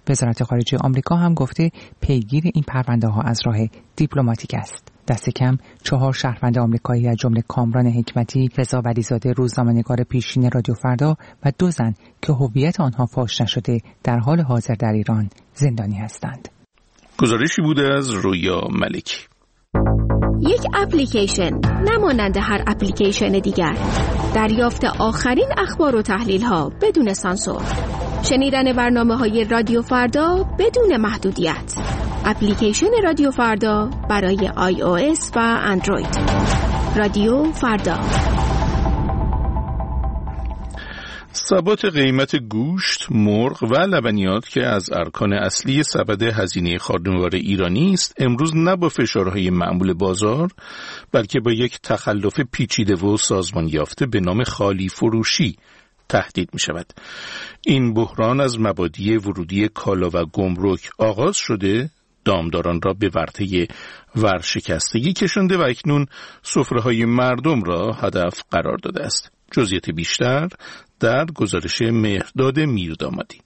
وزارت خارجه آمریکا هم گفته پیگیر این پرونده ها از راه دیپلماتیک است. دست کم 4 شهروند آمریکایی از جمله کامران حکمتی، رضا ولیزاده روزنامه‌نگار پیشین رادیو فردا و 2 زن که هویت آنها فاش نشده در حال حاضر در ایران زندانی هستند. گزارشی بوده از رویا ملکی. یک اپلیکیشن نمانند هر اپلیکیشن دیگر. دریافت آخرین اخبار و تحلیل ها بدون سانسور. شنیدن برنامه‌های رادیو فردا بدون محدودیت. اپلیکیشن رادیو فردا برای iOS و اندروید. رادیو فردا. ثبات قیمت گوشت، مرغ و لبنیات که از ارکان اصلی سبد هزینه خانوار ایرانی است، امروز نه با فشارهای معمول بازار، بلکه با یک تخلف پیچیده و سازمان یافته به نام خالی فروشی تهدید می شود. این بحران از مبادی ورودی کالا و گمرک آغاز شده، دامداران را به ورطه ورشکستگی کشانده و اکنون سفره‌های مردم را هدف قرار داده است. جزئیات بیشتر در گزارش مهرداد میردامادی.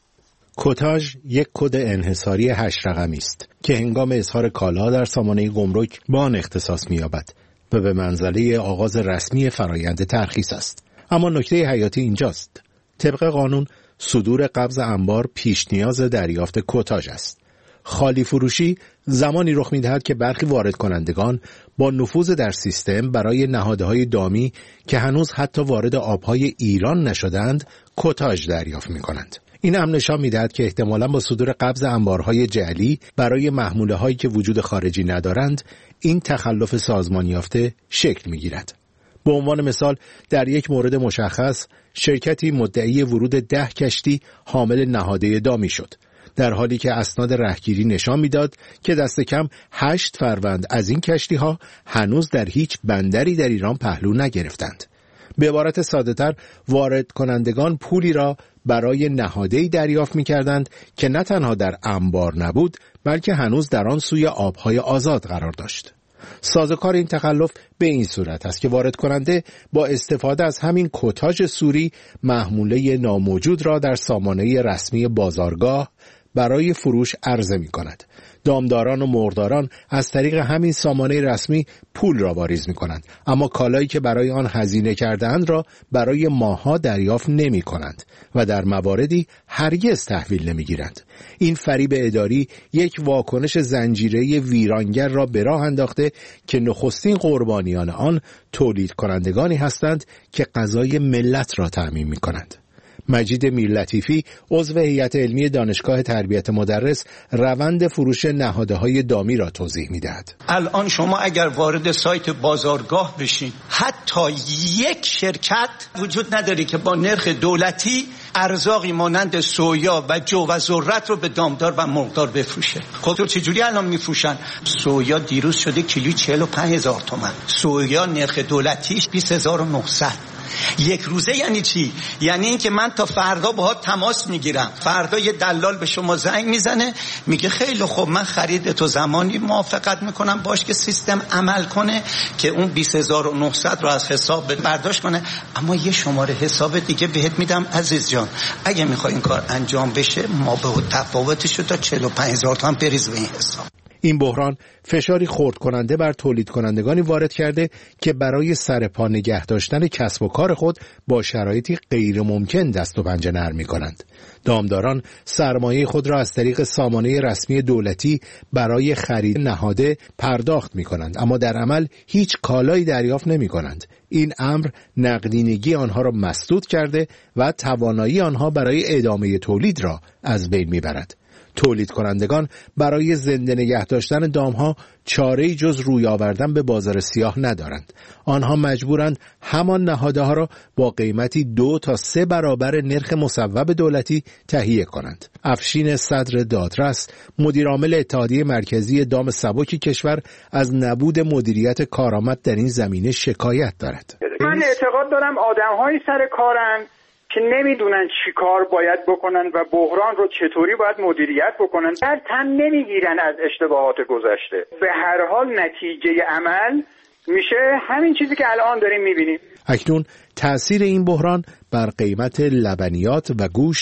کوتاژ یک کد انحصاری 8 رقمی است که هنگام اظهار کالا در سامانه گمرک با آن اختصاص می‌یابد و به منزله آغاز رسمی فرایند ترخیص است. اما نکته حیاتی اینجاست. طبق قانون صدور قبض انبار پیش نیاز دریافت کوتاژ است. خالی فروشی زمانی رخ می‌دهد که برخی وارد کنندگان با نفوذ در سیستم برای نهادهای دامی که هنوز حتی وارد آبهای ایران نشدند کوتاژ دریافت می‌کنند. این هم نشان می‌دهد که احتمالاً با صدور قبض انبارهای جعلی برای محموله‌هایی که وجود خارجی ندارند این تخلف سازمان یافته شکل می‌گیرد. به عنوان مثال در یک مورد مشخص شرکتی مدعی ورود 10 کشتی حامل نهاده دامی شد، در حالی که اسناد رهگیری نشان میداد که دست کم 8 فروند از این کشتی‌ها هنوز در هیچ بندری در ایران پهلو نگرفتند. به عبارت ساده‌تر وارد کنندگان پولی را برای نهاده‌ای دریافت می‌کردند که نه تنها در انبار نبود بلکه هنوز در آن سوی آب‌های آزاد قرار داشت. سازوکار این تخلف به این صورت است که وارد کننده با استفاده از همین کوتاژ سوری محموله ناموجود را در سامانه رسمی بازارگاه برای فروش عرضه می کند. دامداران و مرغداران از طریق همین سامانه رسمی پول را واریز می کنند، اما کالایی که برای آن هزینه کرده‌اند را برای ماه‌ها دریافت نمی کنند و در مواردی هرگز تحویل نمی گیرند. این فریب اداری یک واکنش زنجیره‌ای ویرانگر را به راه انداخته که نخستین قربانیان آن تولید کنندگانی هستند که غذای ملت را تأمین می کنند. مجید میرلطیفی عضو هیئت علمی دانشگاه تربیت مدرس روند فروش نهادهای دامی را توضیح می‌دهد. الان شما اگر وارد سایت بازارگاه بشین حتی یک شرکت وجود نداره که با نرخ دولتی ارزاقی مانند سویا و جو و ذرت رو به دامدار و مرغدار بفروشه. خب چجوری الان میفروشن؟ سویا دیروز شده کیلویی 45,000 تومان. سویا نرخ دولتیش 20,900. یک روزه یعنی چی؟ یعنی این که من تا فردا باهات تماس میگیرم، فردا یه دلال به شما زنگ میزنه میگه خیلی خوب من خرید تو زمانی موافقت میکنم باش که سیستم عمل کنه که اون 20,900 رو از حساب برداشت کنه، اما یه شماره حساب دیگه بهت میدم عزیز جان، اگه میخوای این کار انجام بشه ما به تفاوتش رو تا 45,000 تومان بریز به این حساب. این بحران فشاری خرد کننده بر تولید کنندگانی وارد کرده که برای سرپا نگه داشتن کسب و کار خود با شرایطی غیر ممکن دست و پنجه نرم می کنند. دامداران سرمایه خود را از طریق سامانه رسمی دولتی برای خرید نهاده پرداخت می کنند، اما در عمل هیچ کالایی دریافت نمی کنند. این امر نقدینگی آنها را مسدود کرده و توانایی آنها برای ادامه تولید را از بین می برد. تولید کنندگان برای زنده نگه داشتن دامها چاره‌ای جز روی آوردن به بازار سیاه ندارند. آنها مجبورند همان نهادها را با قیمتی 2 تا 3 برابر نرخ مصوب دولتی تهیه کنند. افشین صدر دادرس، مدیرعامل اتحادیه مرکزی دام سبک کشور، از نبود مدیریت کارآمد در این زمینه شکایت دارد. من اعتقاد دارم آدم‌های سر کارن که نمیدونن چی کار باید بکنن و بحران رو چطوری باید مدیریت بکنن، در تن نمیگیرن از اشتباهات گذشته. به هر حال نتیجه عمل میشه همین چیزی که الان داریم میبینیم. اکنون تأثیر این بحران بر قیمت لبنیات و گوشت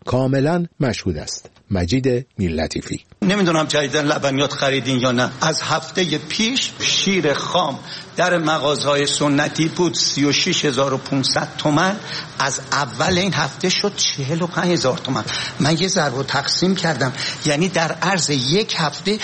کاملا مشهود است. مجید میرلطیفی: نمیدونم جدیدن لبنیات خریدین یا نه. از هفته پیش شیر خام در مغازه‌های سنتی بود 36500 تومان، از اول این هفته شد 45000 تومان. من یه ضرب و تقسیم کردم، یعنی در عرض یک هفته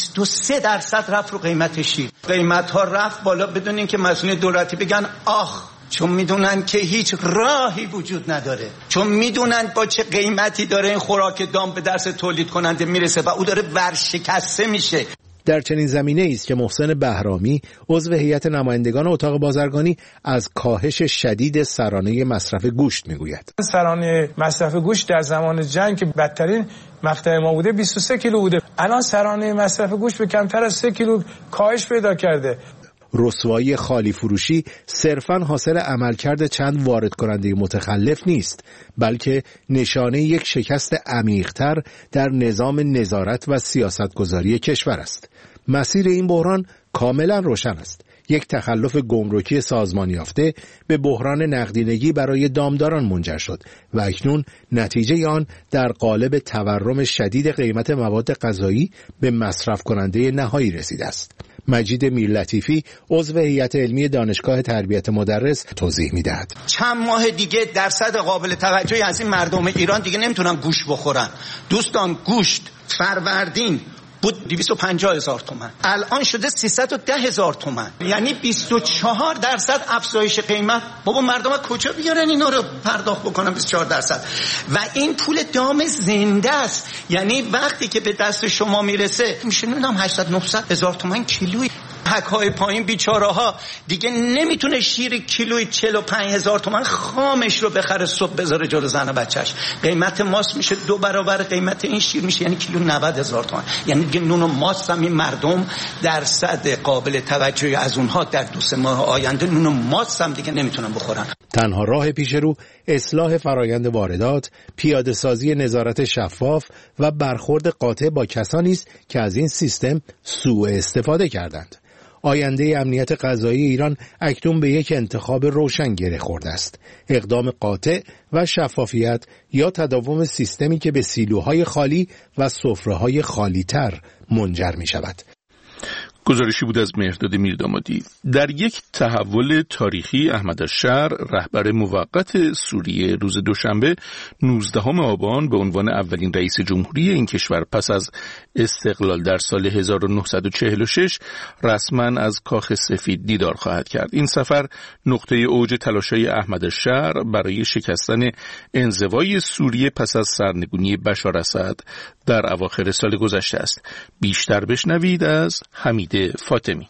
23% رفت رو قیمت شیر. قیمت‌ها رفت بالا بدون اینکه مسئولین دولتی بگن آخ، چون میدونن که هیچ راهی وجود نداره، چون میدونن با چه قیمتی داره این خوراک دام به دست تولید کننده میرسه و او داره ورشکسته میشه. در چنین زمینه است که محسن بهرامی عضو هیئت نمایندگان اتاق بازرگانی از کاهش شدید سرانه مصرف گوشت میگوید. سرانه مصرف گوشت در زمان جنگ که بدترین مقطع ما بوده 23 کیلو بوده، الان سرانه مصرف گوشت به کمتر از 3 کیلو کاهش پیدا کرده. رسوایی خالی فروشی صرفاً حاصل عملکرد چند وارد کننده متخلف نیست، بلکه نشانه یک شکست عمیق‌تر در نظام نظارت و سیاستگذاری کشور است. مسیر این بحران کاملاً روشن است. یک تخلف گمرکی سازمان یافته به بحران نقدینگی برای دامداران منجر شد و اکنون نتیجه آن در قالب تورم شدید قیمت مواد غذایی به مصرف کننده نهایی رسیده است. مجید میرلطیفی عضو هیئت علمی دانشگاه تربیت مدرس توضیح می‌دهد. چند ماه دیگه درصد قابل توجهی از این مردم ایران دیگه نمیتونن گوشت بخورن. دوستان، گوشت فروردین بود 250,000 تومان، الان شده 310,000 تومان، یعنی 24% افزایش قیمت. بابا مردم کجا بیارن اینا رو پرداخت بکنن 24%؟ و این پول دام زنده است، یعنی وقتی که به دست شما میرسه میشه نمیدونم 800-900,000 تومان کیلویی. حکای پایین بیچاره ها دیگه نمیتونه شیر کیلوی 45,000 تومان خامش رو بخره صبح بذاره جلو زن و بچهش. قیمت ماست میشه 2 برابر قیمت این شیر میشه، یعنی کیلو 90,000 تومان. یعنی دیگه نون و ماست هم این مردم درصد قابل توجهی از اونها در 2-3 ماه آینده نون و ماست هم دیگه نمیتونن بخورن. تنها راه پیش رو اصلاح فرایند واردات، پیاده سازی نظارت شفاف و برخورد قاطع با کسانی است که از این سیستم سوء استفاده کردند. آینده امنیت غذایی ایران اکنون به یک انتخاب روشن گره خورده است: اقدام قاطع و شفافیت یا تداوم سیستمی که به سیلوهای خالی و سفره‌های خالی‌تر منجر می شود. گزارشی بود از مهرداد میردامادی. در یک تحول تاریخی، احمد الشر، رهبر موقت سوریه، روز دوشنبه 19 آبان به عنوان اولین رئیس جمهوری این کشور پس از استقلال در سال 1946 رسما از کاخ سفید دیدار خواهد کرد. این سفر نقطه اوج تلاش‌های احمد الشر برای شکستن انزوای سوریه پس از سرنگونی بشار اسد در اواخر سال گذشته است. بیشتر بشنوید از حمید فاطمی.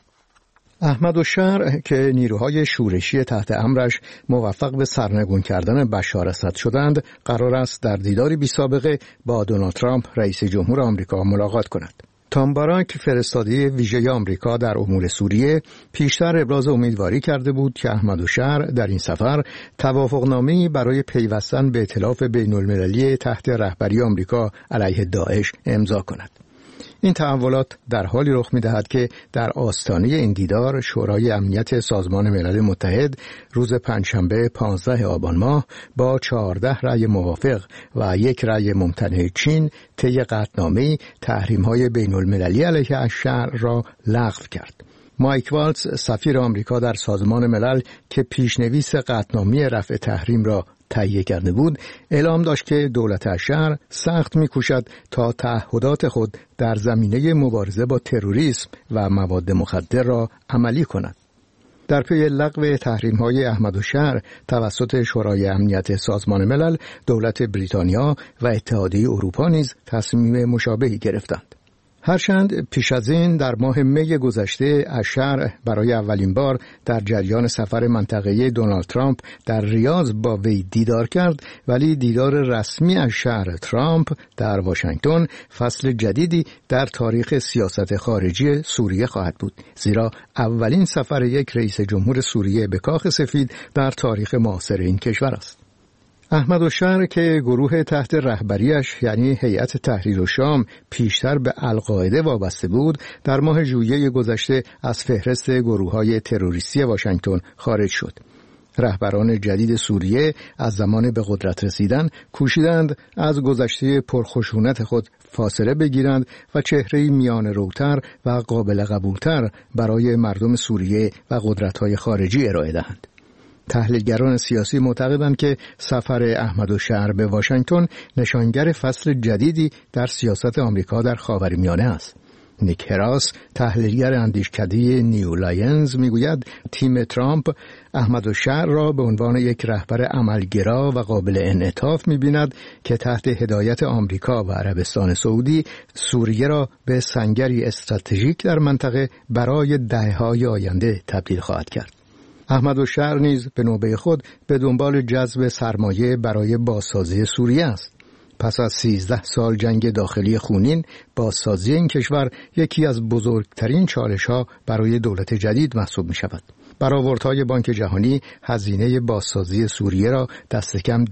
احمد الشر که نیروهای شورشی تحت امرش موفق به سرنگون کردن بشار اسد شدند، قرار است در دیداری بی سابقه با دونالد ترامپ رئیس جمهور آمریکا ملاقات کند. تام باراک، فرستاده ویژه آمریکا در امور سوریه، پیشتر ابراز امیدواری کرده بود که احمد الشر در این سفر توافقنامه‌ای برای پیوستن به ائتلاف بین‌المللی تحت رهبری آمریکا علیه داعش امضا کند. این تحولات در حالی رخ می‌دهد که در آستانه این دیدار شورای امنیت سازمان ملل متحد روز پنجشنبه 15 آبان ماه با 14 رأی موافق و 1 رأی ممتنع چین طی قطعنامه‌ای تحریم‌های بین‌المللی علیه الشر را لغو کرد. مایک والتز، سفیر آمریکا در سازمان ملل که پیشنویس قطعنامه رفع تحریم را تهیه کرده بود، اعلام داشت که دولت الشر سخت می‌کوشد تا تعهدات خود در زمینه مبارزه با تروریسم و مواد مخدر را عملی کند. در پی لغو تحریم‌های احمد الشر توسط شورای امنیت سازمان ملل، دولت بریتانیا و اتحادیه اروپا نیز تصمیم مشابهی گرفتند. هرچند پیش از این در ماه می گذشته الشر برای اولین بار در جریان سفر منطقه‌ای دونالد ترامپ در ریاض با وی دیدار کرد، ولی دیدار رسمی الشر ترامپ در واشنگتن فصل جدیدی در تاریخ سیاست خارجی سوریه خواهد بود، زیرا اولین سفر یک رئیس جمهور سوریه به کاخ سفید در تاریخ معاصر این کشور است. احمد الشر که گروه تحت رهبریش یعنی هیئت تحریر الشام پیشتر به القاعده وابسته بود، در ماه ژوئیه گذشته از فهرست گروه‌های تروریستی واشنگتن خارج شد. رهبران جدید سوریه از زمان به قدرت رسیدن کوشیدند از گذشته پرخشونت خود فاصله بگیرند و چهره‌ای میان روتر و قابل قبولتر برای مردم سوریه و قدرت‌های خارجی ارائه دهند. تحلیلگران سیاسی معتقدند که سفر احمدالشهر به واشنگتن نشانگر فصل جدیدی در سیاست آمریکا در خاورمیانه است. نیک هراس، تحلیلگر اندیشکده نیو لاینز، میگوید تیم ترامپ احمدالشهر را به عنوان یک رهبر عملگرا و قابل انعطاف می‌بیند که تحت هدایت آمریکا و عربستان سعودی سوریه را به سنگری استراتژیک در منطقه برای دهه‌های آینده تبدیل خواهد کرد. احمدالشهر نیز به نوبه خود به دنبال جذب سرمایه برای بازسازی سوریه است. پس از 13 سال جنگ داخلی خونین، بازسازی این کشور یکی از بزرگترین چالش‌ها برای دولت جدید محسوب می‌شود. برآوردهای بانک جهانی هزینه بازسازی سوریه را دست کم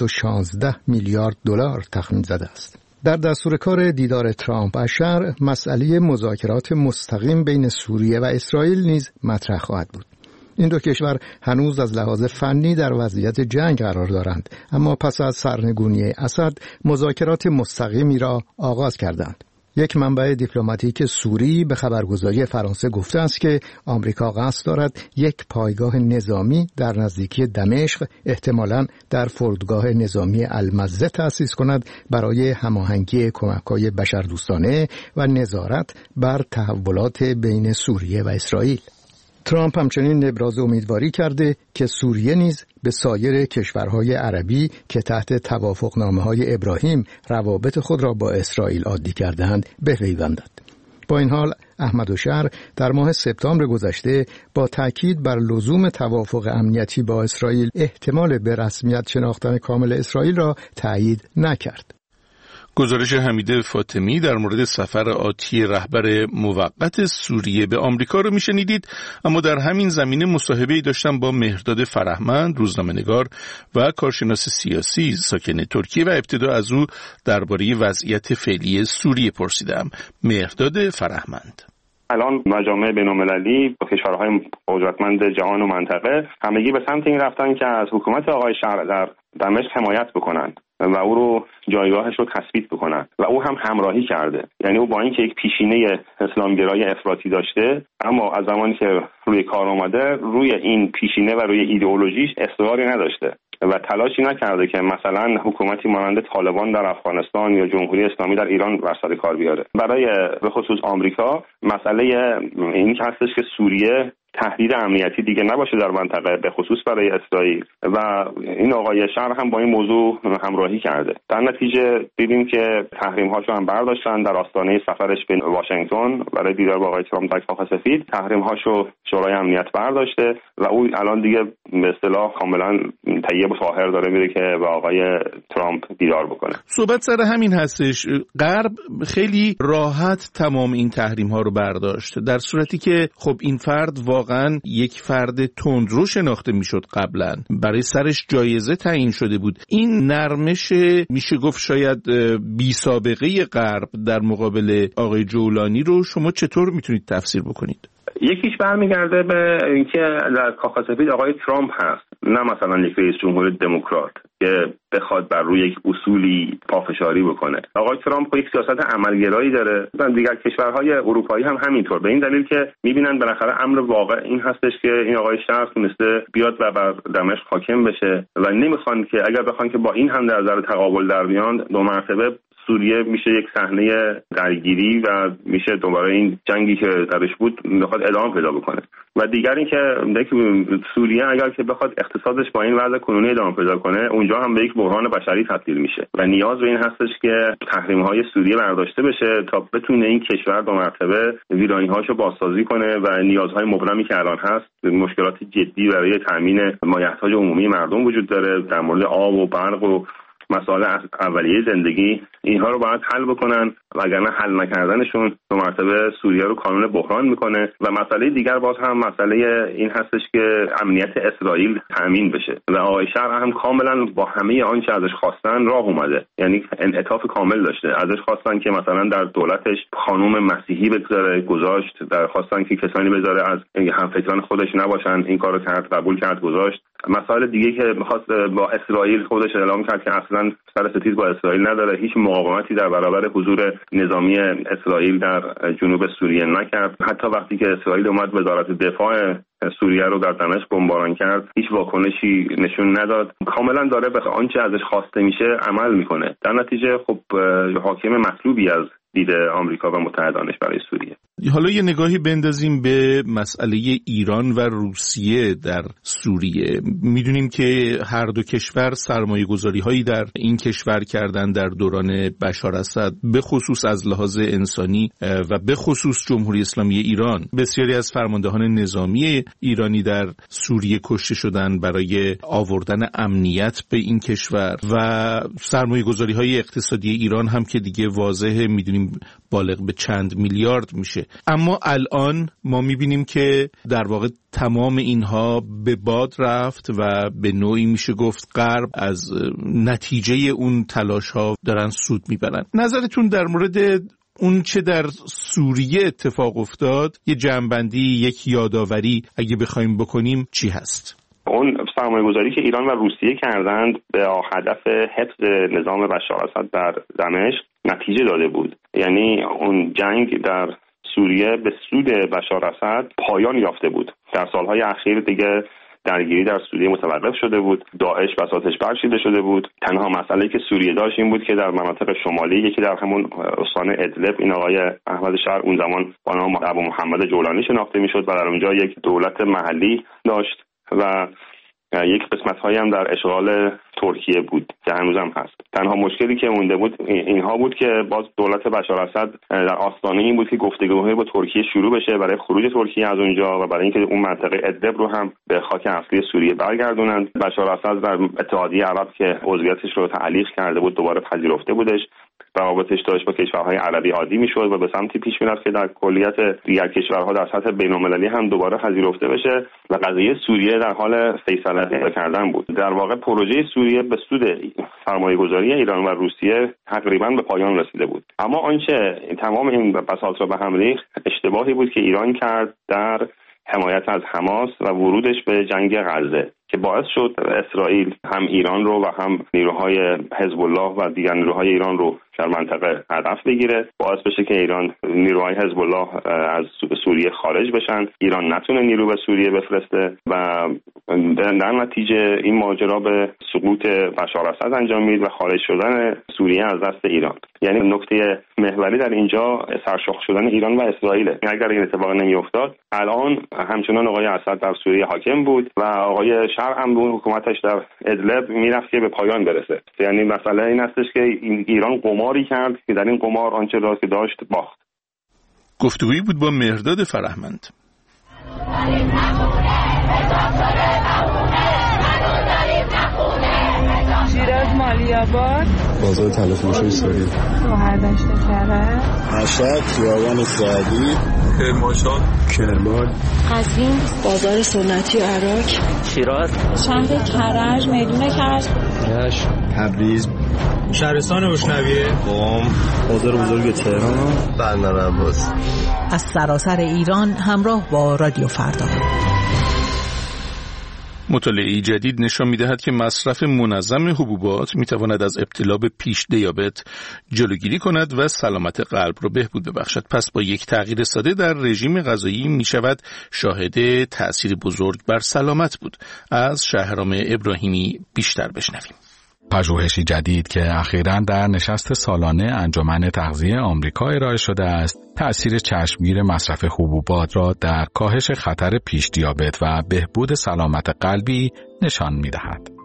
216 میلیارد دلار تخمین زده است. در دستور کار دیدار ترامپ از شهر، مسئله مذاکرات مستقیم بین سوریه و اسرائیل نیز مطرح خواهد بود. این دو کشور هنوز از لحاظ فنی در وضعیت جنگ قرار دارند، اما پس از سرنگونی اسد مذاکرات مستقیمی را آغاز کردند. یک منبع دیپلماتیک سوری به خبرگزاری فرانسه گفته است که آمریکا قصد دارد یک پایگاه نظامی در نزدیکی دمشق، احتمالاً در فرودگاه نظامی المزه تأسیس کند برای هماهنگی کمک‌های بشردوستانه و نظارت بر تحولات بین سوریه و اسرائیل. ترامپ همچنین ابراز امیدواری کرده که سوریه نیز به سایر کشورهای عربی که تحت توافقنامه‌های ابراهیم روابط خود را با اسرائیل عادی کرده‌اند بپیوندد. با این حال احمدالشهر در ماه سپتامبر گذشته با تاکید بر لزوم توافق امنیتی با اسرائیل احتمال به رسمیت شناختن کامل اسرائیل را تایید نکرد. گزارش حمید فاطمی در مورد سفر آتی رهبر موقت سوریه به آمریکا رو میشنیدید. اما در همین زمینه مصاحبه‌ای داشتم با مهرداد فرهمند، روزنامه‌نگار و کارشناس سیاسی ساکن ترکیه و ابتدا از او درباره وضعیت فعلی سوریه پرسیدم. مهرداد فرهمند: الان مجامع بین‌المللی با کشورهای قدرتمند جهان و منطقه همگی به سمت این رفتن که از حکومت آقای شهر در دمشق حمایت بکنن و او رو جایگاهش رو تثبیت بکنن و او هم همراهی کرده. یعنی او با اینکه یک پیشینه اسلامگرایی افراطی داشته، اما از زمانی که روی کار آمده روی این پیشینه و روی ایدئولوژیش اصراری نداشته و تلاشی نکرده که مثلا حکومتی مانند طالبان در افغانستان یا جمهوری اسلامی در ایران بر سر کار بیاره. برای به خصوص آمریکا مسئله این هستش که سوریه تهدید امنیتی دیگه نباشه در منطقه، به خصوص برای اسرائیل، و این آقای شهر هم با این موضوع همراهی کرده. در نتیجه دیدیم که تحریم‌هاشو هم برداشتن. در آستانه سفرش به واشنگتن برای دیدار با آقای ترامپ در کاخ سفید تحریم‌هاشو شورای امنیت برداشته و او الان دیگه به اصطلاح کاملا طیب و طاهر داره میره که با آقای ترامپ دیدار بکنه. صحبت سر همین هستش. غرب خیلی راحت تمام این تحریم‌ها رو برداشت، در صورتی که خب این فرد واقعا یک فرد تندرو شناخته میشد، قبلا برای سرش جایزه تعیین شده بود. این نرمش میشه گفت شاید بی سابقه غرب در مقابل آقای جولانی رو شما چطور میتونید تفسیر بکنید؟ یکیش برمیگرده به اینکه در کاخ سفید آقای ترامپ هست، نه مثلا یک رئیس جمهور دموکرات که بخواد بر روی یک اصولی پافشاری بکنه. آقای ترامپ یک سیاست عملگرایی داره و دیگر کشورهای اروپایی هم همینطور، به این دلیل که میبینن بالاخره امر واقع این هستش که این آقای شهر تونسته بیاد و بر دمشق حاکم بشه و نمیخوان که اگر بخوان که با این هم در نظر تقابل در بیان، دو مرتبه سوریه میشه یک صحنه درگیری و میشه دوباره این جنگی که درش بود بخواد ادامه پیدا بکنه. و دیگر این که سوریه اگر که بخواد اقتصادش با این وضع کنونی ادامه پیدا کنه، اونجا هم به یک بحران بشری تبدیل میشه و نیاز به این هستش که تحریم‌های سوریه برداشته بشه تا بتونه این کشور دو مرتبه ویرانی‌هاشو بازسازی کنه و نیازهای مبرمی که الان هست، مشکلات جدی برای تامین مایحتاج عمومی مردم وجود داره در مورد آب و برق و مسائل اولیه زندگی، اینها رو باید حل بکنن وگرنه حل نکردنشون به مرتبه سوریه رو کانون بحران میکنه. و مسئله دیگر باز هم مسئله این هستش که امنیت اسرائیل تامین بشه و آقای شرع هم کاملا با همه آنچه ازش خواستن راه اومده، یعنی انعطاف کامل داشته. ازش خواستن که مثلا در دولتش خانم مسیحی بذاره، گذاشت. در خواستن که کسانی بذاره از همفکران خودش نباشن، این کارو کرد، قبول کرد، گذاشت. مسائل دیگه که می‌خواست با اسرائیل خودش اعلام کرد که اصلا سر ستیز با اسرائیل نداره، هیچ مقاومتی در برابر حضور نظامی اسرائیل در جنوب سوریه نکرد. حتی وقتی که اسرائیل اومد وزارت دفاع سوریه رو در دمشق بمباران کرد، هیچ واکنشی نشون نداد. کاملا داره به آنچه ازش خواسته میشه عمل میکنه. در نتیجه خب حاکم مطلوبی از دید آمریکا و متحدانش برای سوریه. حالا یه نگاهی بندازیم به مسئله ایران و روسیه در سوریه. میدونیم که هر دو کشور سرمایه‌گذاری هایی در این کشور کردن در دوران بشار اسد، به خصوص از لحاظ انسانی و به خصوص جمهوری اسلامی ایران. بسیاری از فرماندهان نظامی ایرانی در سوریه کشته شدن برای آوردن امنیت به این کشور و سرمایه‌گذاری های اقتصادی ایران هم که دیگه واضحه، میدونیم بالغ به چند میلیارد میشه. اما الان ما میبینیم که در واقع تمام اینها به باد رفت و به نوعی میشه گفت غرب از نتیجه اون تلاش ها دارن سود میبرن. نظرتون در مورد اون چه در سوریه اتفاق افتاد، یه جمع‌بندی، یک یادآوری اگه بخوایم بکنیم چی هست؟ اون سرمایه‌گذاری که ایران و روسیه کردند به هدف حفظ نظام بشار اسد در دمشق نتیجه داده بود. یعنی اون جنگ در سوریه به سود بشار اسد پایان یافته بود. در سالهای اخیر دیگه درگیری در سوریه متوقف شده بود، داعش بساطش برچیده شده بود. تنها مسئله‌ای که سوریه داشت این بود که در مناطق شمالی، یکی در همون استان ادلب، این آقای احمد شهر اون زمان با نام ابو محمد جولانی شناخته میشد و در اونجا یک دولت محلی داشت و یک قسمت‌هایی هم در اشغال ترکیه بود که هنوزم هست. تنها مشکلی که مونده بود اینها بود که باز دولت بشار اسد در آستانه این بود که گفتگوهای با ترکیه شروع بشه برای خروج ترکیه از اونجا و برای اینکه اون منطقه ادلب رو هم به خاک اصلی سوریه برگردونند. بشار اسد در اتحادیه عرب که عضویتش رو تعلیق کرده بود دوباره پذیرفته بودش. روابطش داشت با کشورهای عربی عادی میشد و به سمتی پیش میرفت که در کلیت دیگر کشورها در سطح بین‌المللی هم دوباره پذیرفته بشه و قضیه سوریه در حال فیصله کردن بود. در واقع پروژه سوریه به سود سرمایه‌گذاری ایران و روسیه تقریبا به پایان رسیده بود. اما آنچه تمام این بساط را به هم ریخت اشتباهی بود که ایران کرد در حمایت از حماس و ورودش به جنگ غزه که باعث شد اسرائیل هم ایران رو و هم نیروهای حزب الله و دیگر نیروهای ایران رو در منطقه هدف بگیره، باعث بشه که ایران نیروهای حزب الله از سوریه خارج بشن، ایران نتونه نیرو به سوریه بفرسته و در نتیجه این ماجرا به سقوط بشار اسد انجامید و خارج شدن سوریه از دست ایران. یعنی نکته محوری در اینجا سرشاخ شدن ایران و اسرائیل. اگر این اتفاق نمیافتاد الان همچنان آقای اسد در سوریه حاکم بود و آقای شرع هم به حکومتش در ادلب میرفت که به پایان برسه. یعنی مسئله این هستش که ایران قماری کرد که در این قمار آنچه را که داشت باخت. گفتگویی بود با مهرداد فرهمند. شیراز مالی‌آباد، بازار تلفروشی سوریه، شهردشت کرج، مشهد، خیابان سعدی، کرمانشاه، کرمان، قزوین، بازار سنتی عراق، شیراز، شهر کرج، میدون کرج، تبریز، شهرستان بوشنویه، قم، بازار بزرگ تهران، بندر عباس. از سراسر ایران همراه با رادیو فردا. مطالعه جدید نشان می‌دهد که مصرف منظم حبوبات می‌تواند از ابتلا به پیش دیابت جلوگیری کند و سلامت قلب را بهبود ببخشد. پس با یک تغییر ساده در رژیم غذایی می‌شود شاهد تأثیر بزرگ بر سلامت بود. از شهرام ابراهیمی بیشتر بشنویم. پژوهشی جدید که اخیراً در نشست سالانه انجمن تغذیه آمریکا ارائه شده است، تأثیر چشمگیر مصرف حبوبات را در کاهش خطر پیش دیابت و بهبود سلامت قلبی نشان می‌دهد.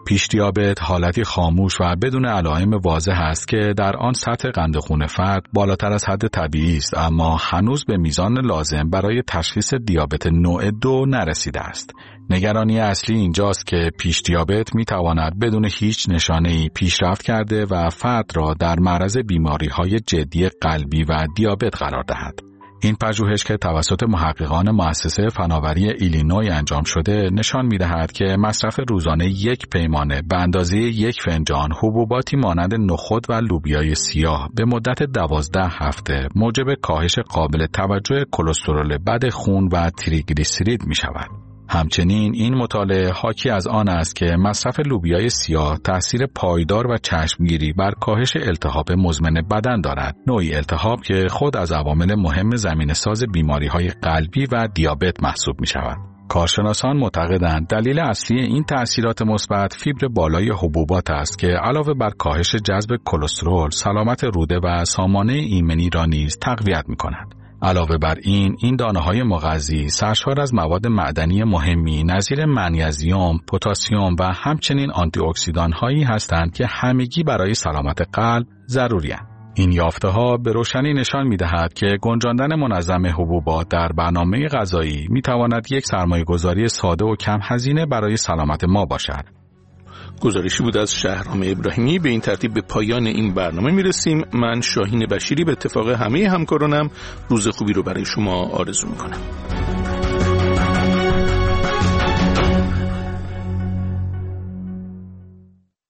پیش دیابت حالتی خاموش و بدون علائم واضح است که در آن سطح قند خون فرد بالاتر از حد طبیعی است، اما هنوز به میزان لازم برای تشخیص دیابت نوع 2 نرسیده است. نگرانی اصلی اینجاست که پیش دیابت میتواند بدون هیچ نشانه‌ای پیشرفت کرده و فرد را در معرض بیماری‌های جدی قلبی و دیابت قرار دهد. این پژوهش که توسط محققان مؤسسه فناوری ایلینوی انجام شده نشان می‌دهد که مصرف روزانه یک پیمانه به اندازه 1 فنجان حبوباتی مانند نخود و لوبیای سیاه به مدت 12 هفته موجب کاهش قابل توجه کلسترول بد خون و تریگلیسیرید می‌شود. همچنین این مطالعه حاکی از آن است که مصرف لوبیای سیاه تأثیر پایدار و چشمگیری بر کاهش التهاب مزمن بدن دارد، نوعی التهاب که خود از عوامل مهم زمینه‌ساز بیماری‌های قلبی و دیابت محسوب می‌شود. کارشناسان معتقدند دلیل اصلی این تأثیرات مثبت فیبر بالای حبوبات است که علاوه بر کاهش جذب کلسترول، سلامت روده و سامانه ایمنی را نیز تقویت می‌کند. علاوه بر این دانه‌های مغذی سرشار از مواد معدنی مهمی نظیر منیزیم، پتاسیم و همچنین آنتی اکسیدان‌هایی هستند که همگی برای سلامت قلب ضروری‌اند. این یافته‌ها به روشنی نشان می‌دهد که گنجاندن منظم حبوبات در برنامه غذایی می‌تواند یک سرمایه‌گذاری ساده و کم هزینه برای سلامت ما باشد. گزارشی بود از شهرام ابراهیمی. به این ترتیب به پایان این برنامه میرسیم. من شاهین بشیری به اتفاق همه همکارانم روز خوبی رو برای شما آرزو میکنم.